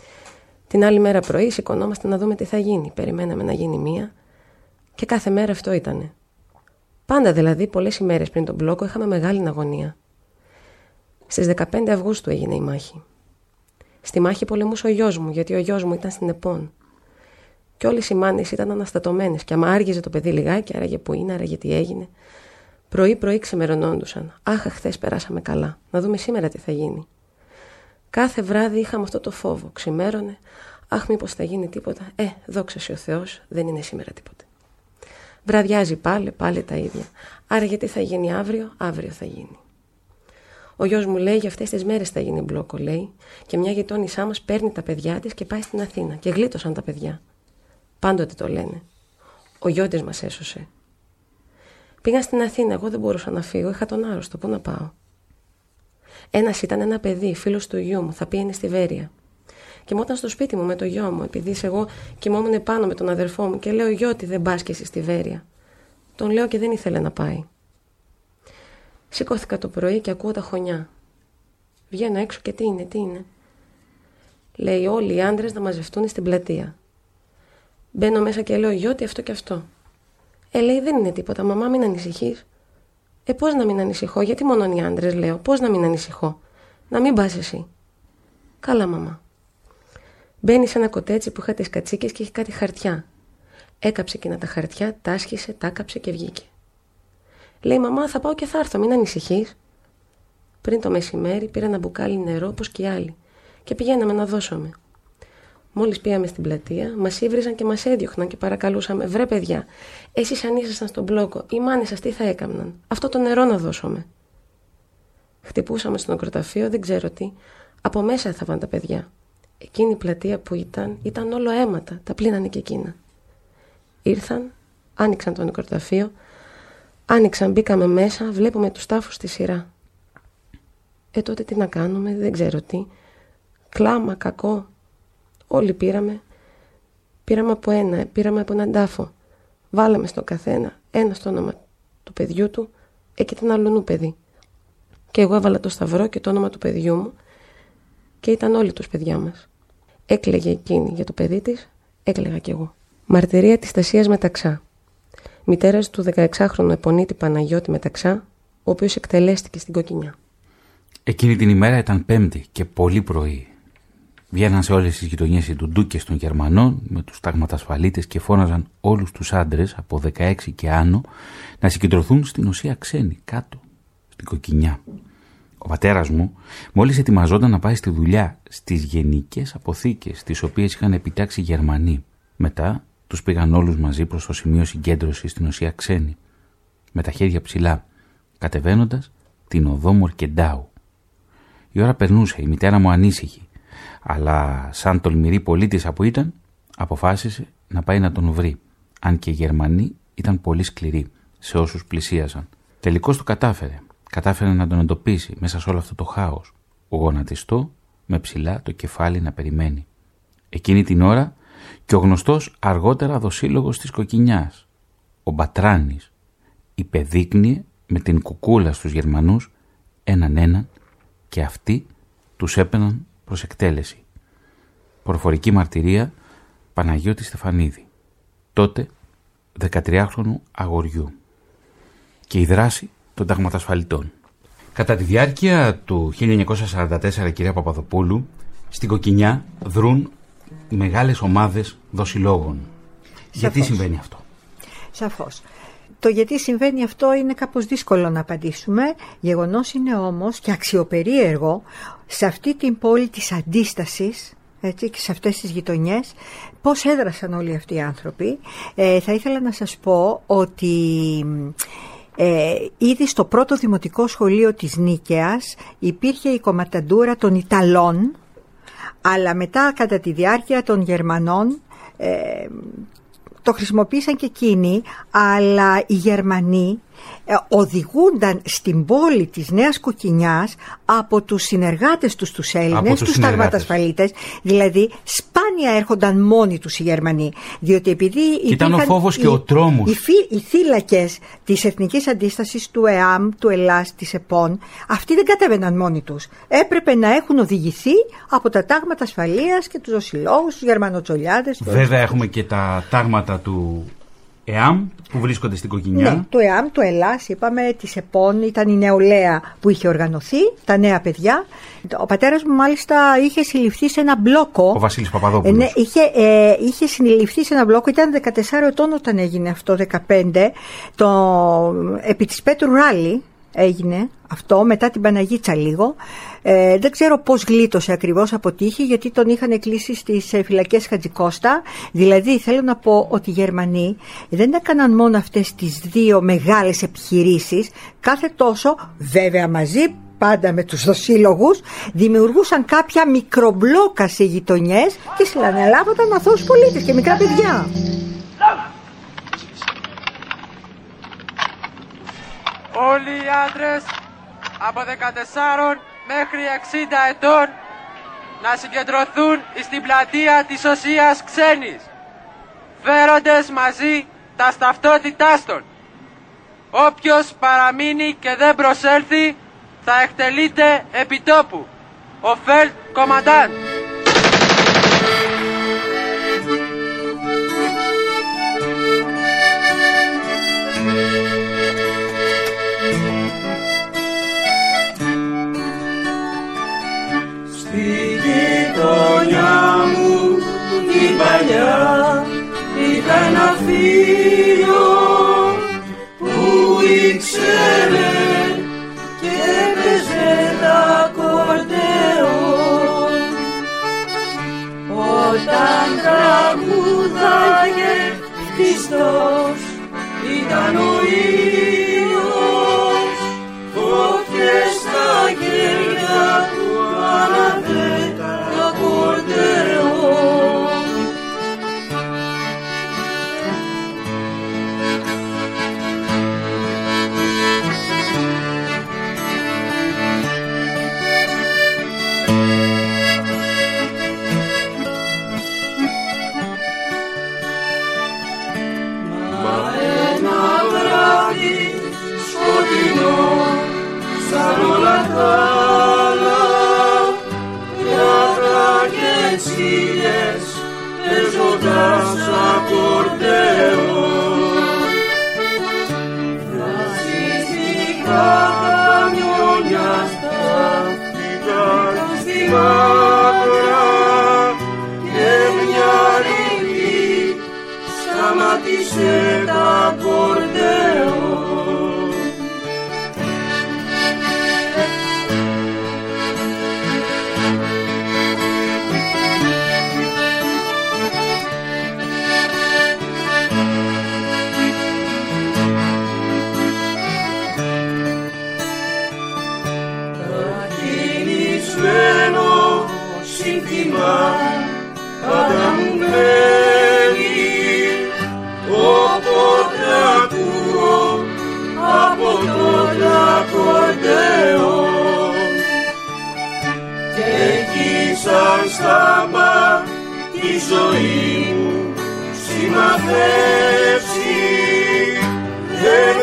Την άλλη μέρα πρωί σηκωνόμαστε να δούμε τι θα γίνει. Περιμέναμε να γίνει μία και κάθε μέρα αυτό ήτανε. Πάντα δηλαδή, πολλές ημέρες πριν τον μπλόκο, είχαμε μεγάλη αγωνία. Στις 15 Αυγούστου έγινε η μάχη. Στη μάχη πολεμούσε ο γιος μου, γιατί ο γιος μου ήταν στην ΕΠΟΝ. Και όλες οι μάνες ήταν αναστατωμένες. Και άμα άργιζε το παιδί λιγάκι, άραγε που είναι, άραγε τι έγινε. Πρωί-πρωί ξεμερωνόντουσαν. Αχ, χθες περάσαμε καλά. Να δούμε σήμερα τι θα γίνει. Κάθε βράδυ είχαμε αυτό το φόβο. Ξημέρωνε. Αχ, μήπως θα γίνει τίποτα. Δόξα σε ο Θεός, δεν είναι σήμερα τίποτα. Βραδιάζει πάλι τα ίδια. Άρα γιατί θα γίνει αύριο θα γίνει. Ο γιος μου λέει για αυτές τις μέρες θα γίνει μπλόκο, λέει, και μια γειτόνισά μας παίρνει τα παιδιά της και πάει στην Αθήνα. Και γλίτωσαν τα παιδιά. Πάντοτε το λένε. Ο γιος της μας έσωσε. Πήγαν στην Αθήνα, εγώ δεν μπορούσα να φύγω, είχα τον άρρωστο, πού να πάω. Ένας ήταν ένα παιδί, φίλος του γιού μου, θα πήγαινε στη Βέρεια. Κοιμόταν στο σπίτι μου με το γιο μου, επειδή εγώ κοιμόμουν πάνω με τον αδερφό μου και λέω: Γιώτη, δεν πας και εσύ στη Βέρεια. Τον λέω και δεν ήθελε να πάει. Σηκώθηκα το πρωί και ακούω τα χωνιά. Βγαίνω έξω και τι είναι. Λέει: όλοι οι άντρες να μαζευτούν στην πλατεία. Μπαίνω μέσα και λέω: Γιώτη, αυτό και αυτό. Λέει: δεν είναι τίποτα, μαμά, μην ανησυχείς. Πώς να μην ανησυχώ, γιατί μόνο οι άντρες, λέω. Πώς να μην ανησυχώ, να μην πας εσύ. Καλά, μαμά. Μπαίνει σε ένα κοτέτσι που είχα τις κατσίκες και είχε κάτι χαρτιά. Έκαψε εκείνα τα χαρτιά, τα άσχισε, τα άκαψε και βγήκε. Λέει: μαμά, θα πάω και θα έρθω, μην ανησυχείς. Πριν το μεσημέρι πήρα ένα μπουκάλι νερό όπως και οι άλλοι και πηγαίναμε να δώσουμε. Μόλις πήγαμε στην πλατεία, μας ήβριζαν και μας έδιωχναν και παρακαλούσαμε: βρε παιδιά, εσείς αν ήσασταν στον μπλόκο, οι μάνες σας τι θα έκαμναν, αυτό το νερό να δώσουμε. Χτυπούσαμε στο νεκροταφείο, δεν ξέρω τι, από μέσα θα πάνε τα παιδιά. Εκείνη η πλατεία που ήταν όλο αίματα, τα πλύνανε και εκείνα. Ήρθαν, άνοιξαν το νεκροταφείο, μπήκαμε μέσα, βλέπουμε τους τάφους στη σειρά. Τότε τι να κάνουμε, δεν ξέρω τι. Κλάμα, κακό. Όλοι πήραμε από έναν τάφο. Βάλαμε στο καθένα ένα στο όνομα του παιδιού του και τον αλλονού παιδί. Και εγώ έβαλα το σταυρό και το όνομα του παιδιού μου και ήταν όλοι τους παιδιά μας. Έκλαιγε εκείνη για το παιδί της, έκλαιγα κι εγώ. Μαρτυρία της Στασίας Μεταξά. Μητέρας του 16χρονου επονίτη Παναγιώτη Μεταξά, ο οποίος εκτελέστηκε στην Κοκκινιά. Εκείνη την ημέρα ήταν Πέμπτη και πολύ πρωί. Βγαίναν σε όλες τις γειτονιές οι ντουντούκες των Γερμανών με τους ταγματασφαλίτες και φώναζαν όλους τους άντρες από 16 και άνω να συγκεντρωθούν στην ουσία ξένοι κάτω στην Κοκκινιά. Ο πατέρας μου μόλις ετοιμαζόταν να πάει στη δουλειά στις γενικές αποθήκες τις οποίες είχαν επιτάξει οι Γερμανοί. Μετά τους πήγαν όλους μαζί προς το σημείο συγκέντρωσης στην ουσία ξένοι, με τα χέρια ψηλά, κατεβαίνοντας την οδό Μορκεντάου. Η ώρα περνούσε, η μητέρα μου ανήσυχη, αλλά σαν τολμηρή πολίτισσα που ήταν, αποφάσισε να πάει να τον βρει, αν και οι Γερμανοί ήταν πολύ σκληροί σε όσους πλησίαζαν. Τελικώς το κατάφερε. Κατάφερε να τον εντοπίσει μέσα σε όλο αυτό το χάος, γονατιστό με ψηλά το κεφάλι να περιμένει. Εκείνη την ώρα και ο γνωστός αργότερα δοσύλλογος της Κοκκινιάς, ο Μπατράνης, υπεδείκνυε με την κουκούλα στους Γερμανούς έναν και αυτοί τους έπαιναν προς εκτέλεση. Προφορική μαρτυρία Παναγιώτη Στεφανίδη. τότε 13χρονου αγοριού και η δράση των ταγματασφαλιτών. Κατά τη διάρκεια του 1944, κυρία Παπαδοπούλου, στην Κοκκινιά δρούν μεγάλες ομάδες δοσιλόγων. Γιατί συμβαίνει αυτό? Σαφώς. Το γιατί συμβαίνει αυτό είναι κάπως δύσκολο να απαντήσουμε. Γεγονός είναι όμως και αξιοπερίεργο σε αυτή την πόλη της αντίστασης, έτσι, και σε αυτές τις γειτονιές, πώς έδρασαν όλοι αυτοί οι άνθρωποι. Θα ήθελα να σας πω ότι ήδη στο πρώτο δημοτικό σχολείο της Νίκαιας υπήρχε η κομματαντούρα των Ιταλών, αλλά μετά κατά τη διάρκεια των Γερμανών το χρησιμοποίησαν και εκείνοι, αλλά οι Γερμανοί οδηγούνταν στην πόλη της Νέας Κοκκινιάς από τους συνεργάτες τους Έλληνες, τους ταγματασφαλίτες. Δηλαδή σπάνια έρχονταν μόνοι τους οι Γερμανοί, διότι επειδή ήταν ο φόβος και ο τρόμος. Οι θύλακες της Εθνικής Αντίστασης, του ΕΑΜ, του ΕΛΑΣ, της ΕΠΟΝ, αυτοί δεν κατέβαιναν μόνοι τους. Έπρεπε να έχουν οδηγηθεί από τα τάγματα ασφαλείας και τους δοσιλόγους, τους Γερμανοτσολιάδες. Βέβαια έχουμε και τα τάγματα του ΕΑΜ που βρίσκονται στην Κοκκινιά. Ναι, του ΕΑΜ, του ΕΛΑΣ, είπαμε, της ΕΠΟΝ, ήταν η νεολαία που είχε οργανωθεί, τα νέα παιδιά. Ο πατέρας μου μάλιστα είχε συλληφθεί σε ένα μπλόκο. Ο Βασίλης Παπαδόπουλος. Ναι, είχε συλληφθεί σε ένα μπλόκο, ήταν 14 ετών όταν έγινε αυτό, 15, επί της Πέτρου Ράλι έγινε αυτό, μετά την Παναγίτσα λίγο. Δεν ξέρω πώς γλίτωσε ακριβώς από τύχη, γιατί τον είχαν κλείσει στις φυλακές Χατζικώστα. Δηλαδή θέλω να πω ότι οι Γερμανοί δεν έκαναν μόνο αυτές τις δύο μεγάλες επιχειρήσεις, κάθε τόσο βέβαια μαζί πάντα με τους δοσίλογους δημιουργούσαν κάποια μικρομπλόκα σε γειτονιές και συλλαμβάνονταν αθώους πολίτες και μικρά παιδιά. Όλοι οι άντρες από 14 μέχρι 60 ετών να συγκεντρωθούν στην πλατεία της Οσίας Ξένης, φέροντες μαζί τα ταυτότητάς των. Όποιος παραμείνει και δεν προσέλθει θα εκτελείται επιτόπου. Ο Φελτ Κομαντάντ. Την παλιά είχα ένα φίλο που ήξερε και έπαιζε τα κορδεόν. Όταν τραγούδαγε Χριστός ήταν ο ήλιος, φωτιές στα χέρια του άναβε τα κορδεόν. Σαν όλα τα άλλα γράφα και τσίλιες παίζοντας ακορντεόν. Φρασιστικά καμιόνια στάθηκαν στην άκρα και μια ρηχή σταμάτησε τα ακορντεόν. Πάντα μου μένει, όποτε ακούω από τότε ακορντεόν. Και εκεί σαν στάμπα τη ζωή μου συμμαθεύσει, δεν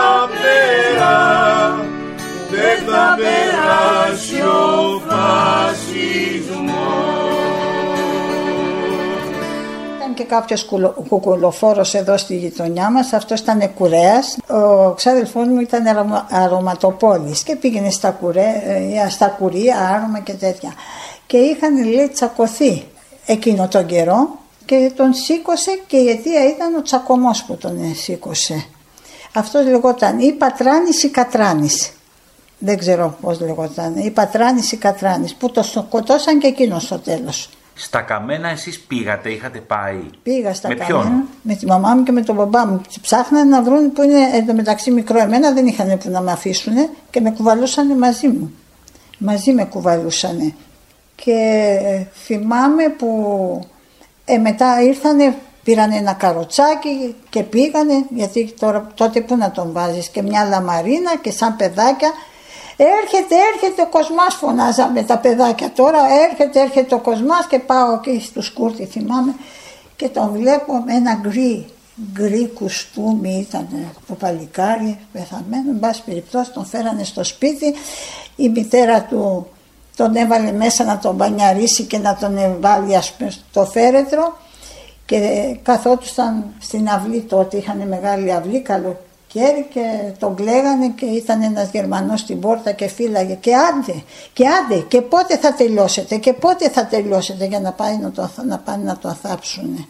θα περάσει ο φασισμός. Ήταν ήταν και κάποιος κουκουλοφόρος εδώ στη γειτονιά μας, αυτός ήταν κουρέας. Ο ξάδελφός μου ήταν αρωματοπόλης και πήγαινε στα κουρία, άρωμα και τέτοια. Και είχαν, λέει, τσακωθεί εκείνο τον καιρό και τον σήκωσε και η αιτία ήταν ο τσακωμός που τον σήκωσε. Αυτός λεγόταν ή Πατράνης ή Κατράνης. Δεν ξέρω πώς λεγόταν, ή Πατράνης ή Κατράνης, που το σκοτώσαν και εκείνο στο τέλος. Στα Καμένα εσείς πήγατε, είχατε πάει? Πήγα στα Καμένα. Ποιον? Με τη μαμά μου και με τον μπαμπά μου. Ψάχνανε να βρουν που είναι εντωμεταξύ μικρό εμένα, δεν είχαν που να με αφήσουν και με κουβαλούσαν μαζί μου. Μαζί με κουβαλούσαν. Και θυμάμαι που μετά ήρθανε, πήρανε ένα καροτσάκι και πήγανε, γιατί τότε που να τον βάζεις, και μια λαμαρίνα και σαν παιδάκια. Έρχεται ο Κοσμάς, φωνάζαμε τα παιδάκια τώρα, έρχεται ο Κοσμάς, και πάω εκεί στο σκούρτι, θυμάμαι, και τον βλέπω με ένα γκρι κουστούμι, ήταν το παλικάρι πεθαμένο, εν πάση περιπτώσει τον φέρανε στο σπίτι, η μητέρα του τον έβαλε μέσα να τον μπανιαρίσει και να τον βάλει στο φέρετρο, και καθόντουσαν στην αυλή, τότε είχαν μεγάλη αυλή, καλοκαίρι, και τον κλαίγανε και ήταν ένας Γερμανός στην πόρτα και φύλαγε και άντε και πότε θα τελειώσετε για να πάνε να το θάψουνε.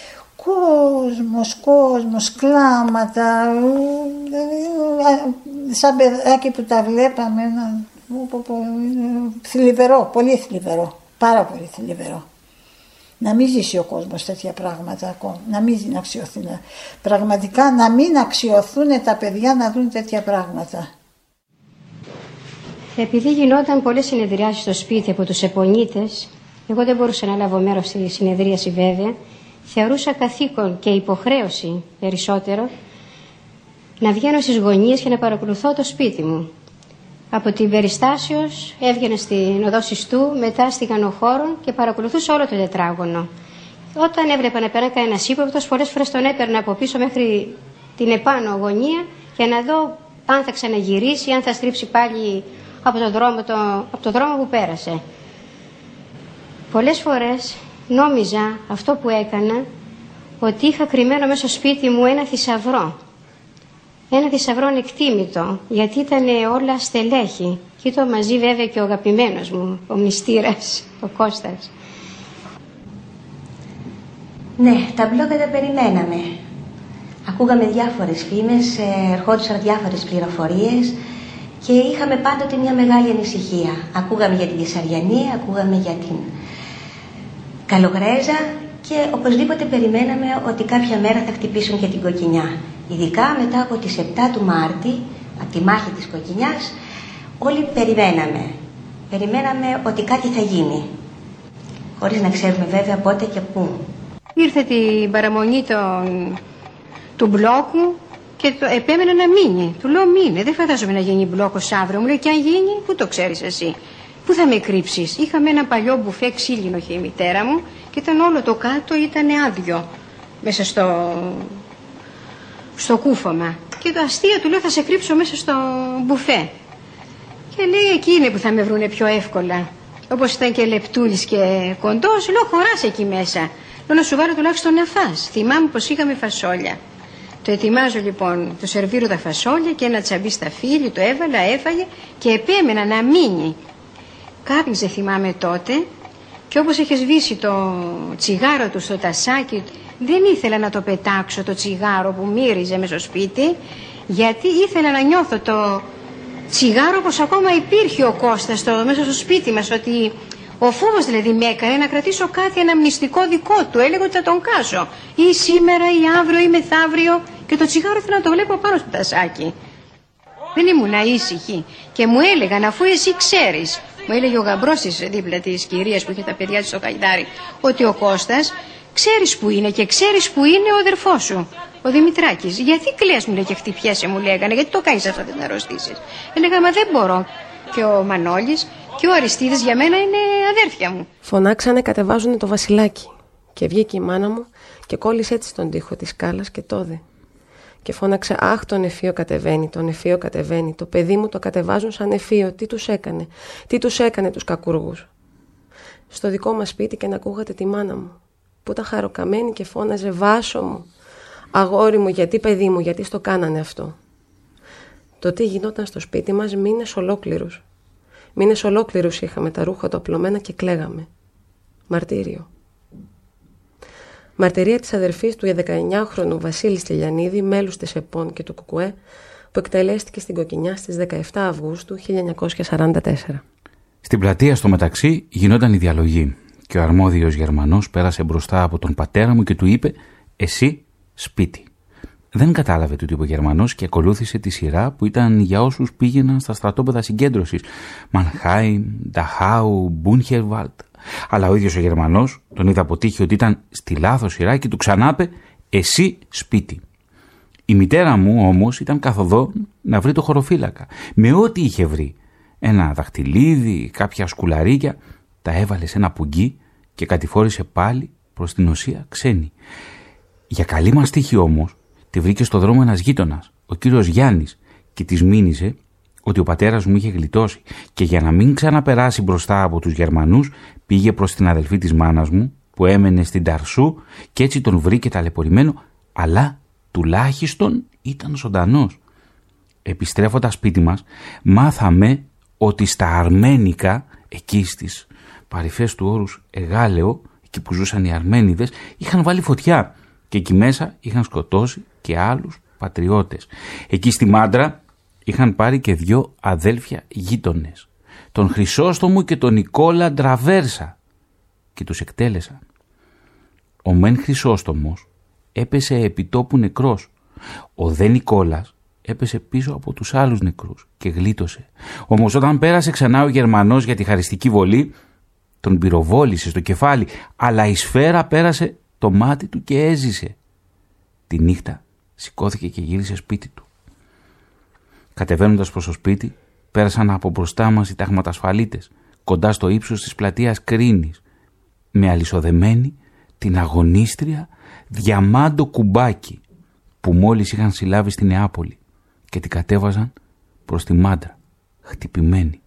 Κόσμος, κλάματα, σαν παιδάκι που τα βλέπαμε, θλιβερό, πολύ θλιβερό, πάρα πολύ θλιβερό. Να μην ζήσει ο κόσμος τέτοια πράγματα ακόμα, να μην αξιωθούν. Πραγματικά να μην αξιωθούν τα παιδιά να δουν τέτοια πράγματα. Επειδή γινόταν πολλές συνεδριάσεις στο σπίτι από τους επονίτες, εγώ δεν μπορούσα να λάβω μέρος στη συνεδρίαση βέβαια, θεωρούσα καθήκον και υποχρέωση περισσότερο να βγαίνω στις γωνίες και να παρακολουθώ το σπίτι μου. Από την Περιστάσεως έβγαινε στην οδό Συστού, μετά στη Γανοχώρων και παρακολουθούσα όλο το τετράγωνο. Όταν έβλεπα να περνάει κανένας ύποπτος, πολλές φορές τον έπαιρνα από πίσω μέχρι την επάνω γωνία για να δω αν θα ξαναγυρίσει, αν θα στρίψει πάλι από το δρόμο που πέρασε. Πολλές φορές νόμιζα αυτό που έκανα ότι είχα κρυμμένο μέσα στο σπίτι μου ένα θησαυρό. Ένα θησαυρό ανεκτήμητο, γιατί ήταν όλα στελέχη. Και ήταν μαζί βέβαια και ο αγαπημένος μου, ο μνηστήρας, ο Κώστας. Ναι, τα μπλόκα τα περιμέναμε. Ακούγαμε διάφορες φήμες, ερχόντουσαν διάφορες πληροφορίες και είχαμε πάντοτε μια μεγάλη ανησυχία. Ακούγαμε για την Κεσαριανή, ακούγαμε για την Καλογρέζα και οπωσδήποτε περιμέναμε ότι κάποια μέρα θα χτυπήσουν και την Κοκκινιά. Ειδικά μετά από τις 7 του Μάρτη, από τη μάχη της Κοκκινιάς, όλοι περιμέναμε ότι κάτι θα γίνει, χωρίς να ξέρουμε βέβαια πότε και πού. Ήρθε την παραμονή του μπλόκου και επέμενε να μείνει. Του λέω μείνε, δεν φαντάζομαι να γίνει μπλόκος αύριο. Μου λέει και αν γίνει, πού το ξέρεις εσύ, πού θα με κρύψεις. Είχαμε ένα παλιό μπουφέ ξύλινο, είχε η μητέρα μου, και ήταν όλο το κάτω ήταν άδειο μέσα στο κούφωμα. Και το αστείο του λέω θα σε κρύψω μέσα στο μπουφέ. Και λέει εκεί είναι που θα με βρούνε πιο εύκολα. Όπως ήταν και λεπτούλης και κοντός, λέω χωράς εκεί μέσα. Λέω να σου βάλω τουλάχιστον να φας. Θυμάμαι πως είχαμε φασόλια. Το ετοιμάζω λοιπόν, το σερβίρω τα φασόλια και ένα τσαμπί στα φύλλη, το έβαλα, έφαγε και επέμενα να μείνει. Κάπνιζε θυμάμαι τότε και όπως είχε σβήσει το τσιγάρο του στο τασάκι, δεν ήθελα να το πετάξω το τσιγάρο που μύριζε μέσα στο σπίτι, γιατί ήθελα να νιώθω το τσιγάρο πως ακόμα υπήρχε ο Κώστας μέσα στο σπίτι μας, ότι ο φόβος δηλαδή με έκανε να κρατήσω κάτι αναμνηστικό δικό του. Έλεγα ότι θα τον κάσω ή σήμερα ή αύριο ή μεθαύριο, και το τσιγάρο ήθελα να το βλέπω πάνω στο τασάκι. Δεν ήμουν ήσυχη και μου έλεγαν, αφού εσύ ξέρεις, μου έλεγε ο γαμπρός της δίπλα της κυρίας που είχε τα παιδιά της στο Καϊδάρι, ότι ο Κώστας ξέρεις που είναι και ξέρεις που είναι ο αδερφός σου, ο Δημητράκης. Γιατί κλαις, μου λέει, και χτυπιέσαι, μου λέγανε, γιατί το κάνεις αυτό, δεν την αρρωστήσεις. Έλεγα, μα δεν μπορώ. Και ο Μανώλης και ο Αριστίδης για μένα είναι αδέρφια μου. Φωνάξανε, κατεβάζουνε το Βασιλάκι. Και βγήκε η μάνα μου και κόλλησε έτσι τον τοίχο της σκάλας και τόδε. Και φώναξε, αχ, τον εφείο κατεβαίνει, τον εφείο κατεβαίνει. Το παιδί μου το κατεβάζουν σαν εφείο. Τι τους έκανε τους κακούργους. Στο δικό μας σπίτι και να ακούγατε τη μάνα μου, που ήταν χαροκαμένη και φώναζε «Βάσο μου, αγόρι μου, γιατί παιδί μου, γιατί στο κάνανε αυτό». Το τι γινόταν στο σπίτι μας μήνες ολόκληρους. Μήνες ολόκληρους είχαμε τα ρούχα του απλωμένα και κλαίγαμε. Μαρτύριο. Μαρτυρία της αδερφής του 19χρονου Βασίλη Στυλιανίδη, μέλους της ΕΠΟΝ και του ΚΚΕ, που εκτελέστηκε στην Κοκκινιά στις 17 Αυγούστου 1944. Στην πλατεία στο μεταξύ γινόταν η διαλογή και ο αρμόδιος Γερμανός πέρασε μπροστά από τον πατέρα μου και του είπε «Εσύ σπίτι». Δεν κατάλαβε τι είπε ο Γερμανός και ακολούθησε τη σειρά που ήταν για όσους πήγαιναν στα στρατόπεδα συγκέντρωσης. Μανχάιμ, Νταχάου, Μπούνχερβαλτ. Αλλά ο ίδιος ο Γερμανός τον είδε αποτύχει ότι ήταν στη λάθος σειρά και του ξανάπε «Εσύ σπίτι». Η μητέρα μου όμως ήταν καθοδόν να βρει το χωροφύλακα. Με ό,τι είχε βρει. Ένα δαχτυλίδι, κάποια σκουλαρίκια, τα έβαλε σε ένα πουγγί και κατηφόρησε πάλι προς την οσία ξένη. Για καλή μας τύχη όμως, τη βρήκε στο δρόμο ένας γείτονας, ο κύριος Γιάννης, και της μήνυσε ότι ο πατέρας μου είχε γλιτώσει και για να μην ξαναπεράσει μπροστά από τους Γερμανούς πήγε προς την αδελφή της μάνας μου που έμενε στην Ταρσού και έτσι τον βρήκε ταλαιπωρημένο, αλλά τουλάχιστον ήταν ζωντανός. Επιστρέφοντας σπίτι μας μάθαμε ότι στα αρμένικα, εκεί στις παρυφές του όρους Εγάλεο, εκεί που ζούσαν οι Αρμένιδες, είχαν βάλει φωτιά και εκεί μέσα είχαν σκοτώσει και άλλους πατριώτες. Εκεί στη Μάντρα είχαν πάρει και 2 αδέλφια γείτονες, τον Χρυσόστομο και τον Νικόλα Ντραβέρσα, και τους εκτέλεσαν. Ο μεν Χρυσόστομος έπεσε επί τόπου νεκρός, ο δε Νικόλας έπεσε πίσω από τους άλλους νεκρούς και γλίτωσε. Όμως όταν πέρασε ξανά ο Γερμανός για τη χαριστική βολή, τον πυροβόλησε στο κεφάλι, αλλά η σφαίρα πέρασε το μάτι του και έζησε. Τη νύχτα σηκώθηκε και γύρισε σπίτι του. Κατεβαίνοντας προς το σπίτι, πέρασαν από μπροστά μας οι ταγματασφαλίτες, κοντά στο ύψος της πλατείας Κρίνης, με αλυσοδεμένη την αγωνίστρια Διαμάντο Κουμπάκη, που μόλις είχαν συλλάβει στη Νεάπολη και την κατέβαζαν προς τη Μάντρα, χτυπημένη.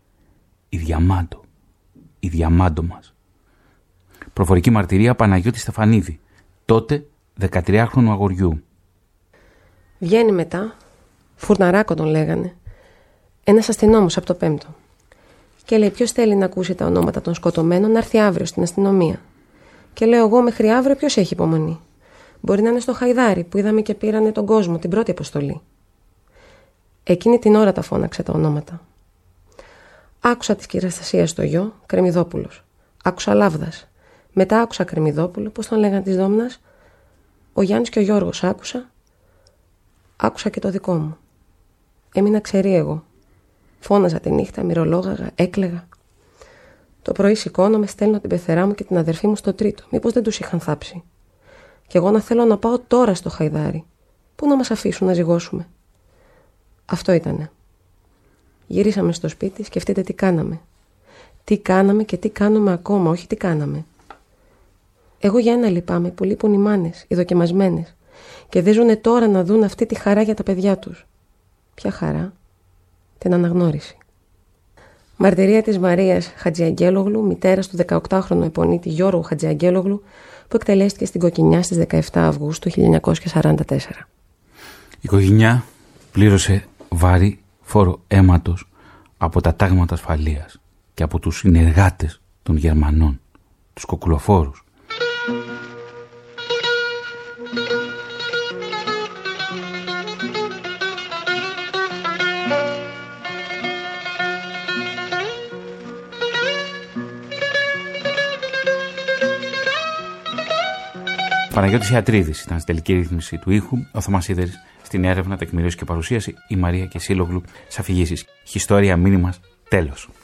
Η Διαμάντο μας. Προφορική μαρτυρία Παναγιώτη Στεφανίδη, τότε 13χρονου αγοριού. Βγαίνει μετά, Φουρναράκο τον λέγανε, ένας αστυνόμος από το 5ο. Και λέει: ποιος θέλει να ακούσει τα ονόματα των σκοτωμένων να έρθει αύριο στην αστυνομία. Και λέω εγώ: μέχρι αύριο ποιος έχει υπομονή. Μπορεί να είναι στο Χαϊδάρι που είδαμε και πήρανε τον κόσμο την πρώτη αποστολή. Εκείνη την ώρα τα φώναξε τα ονόματα. Άκουσα της Κυραστασίας στο γιο, Κρεμιδόπουλος. Άκουσα Λάβδας. Μετά άκουσα Κρεμιδόπουλο, πώς τον λέγανε της Δόμνας. Ο Γιάννης και ο Γιώργος άκουσα. Άκουσα και το δικό μου. Έμεινα ξερή εγώ. Φώναζα τη νύχτα, μυρολόγαγα, έκλαιγα. Το πρωί σηκώνομαι, στέλνω την πεθερά μου και την αδερφή μου στο 3ο. Μήπως δεν τους είχαν θάψει. Κι εγώ να θέλω να πάω τώρα στο Χαϊδάρι. Πού να μας αφήσουν να ζυγώσουμε. Αυτό ήτανε. Γυρίσαμε στο σπίτι, σκεφτείτε τι κάναμε. Τι κάναμε και τι κάνουμε ακόμα, όχι τι κάναμε. Εγώ για ένα λυπάμαι που λείπουν οι μάνες, οι δοκιμασμένες. Και δεν ζουνε τώρα να δουν αυτή τη χαρά για τα παιδιά τους. Ποια χαρά? Την αναγνώριση. Μαρτυρία της Μαρίας Χατζιαγγέλογλου, μητέρας του 18χρονου επονίτη Γιώργου Χατζιαγγέλογλου, που εκτελέστηκε στην Κοκκινιά στις 17 Αυγούστου 1944. Η Κοκκινιά πλήρωσε βαρύ φόρο αίματος από τα τάγματα ασφαλείας και από τους συνεργάτες των Γερμανών, τους κοκκουλοφόρους. Ο Παναγιώτης Ιατρίδης ήταν στη τελική ρύθμιση του ήχου, ο Θωμάς Σίδερης στην έρευνα, τεκμηρίωση και παρουσίαση, η Μαρία Κεσίλογλου στις αφηγήσεις. Χιστόρια μήνυμας, τέλος.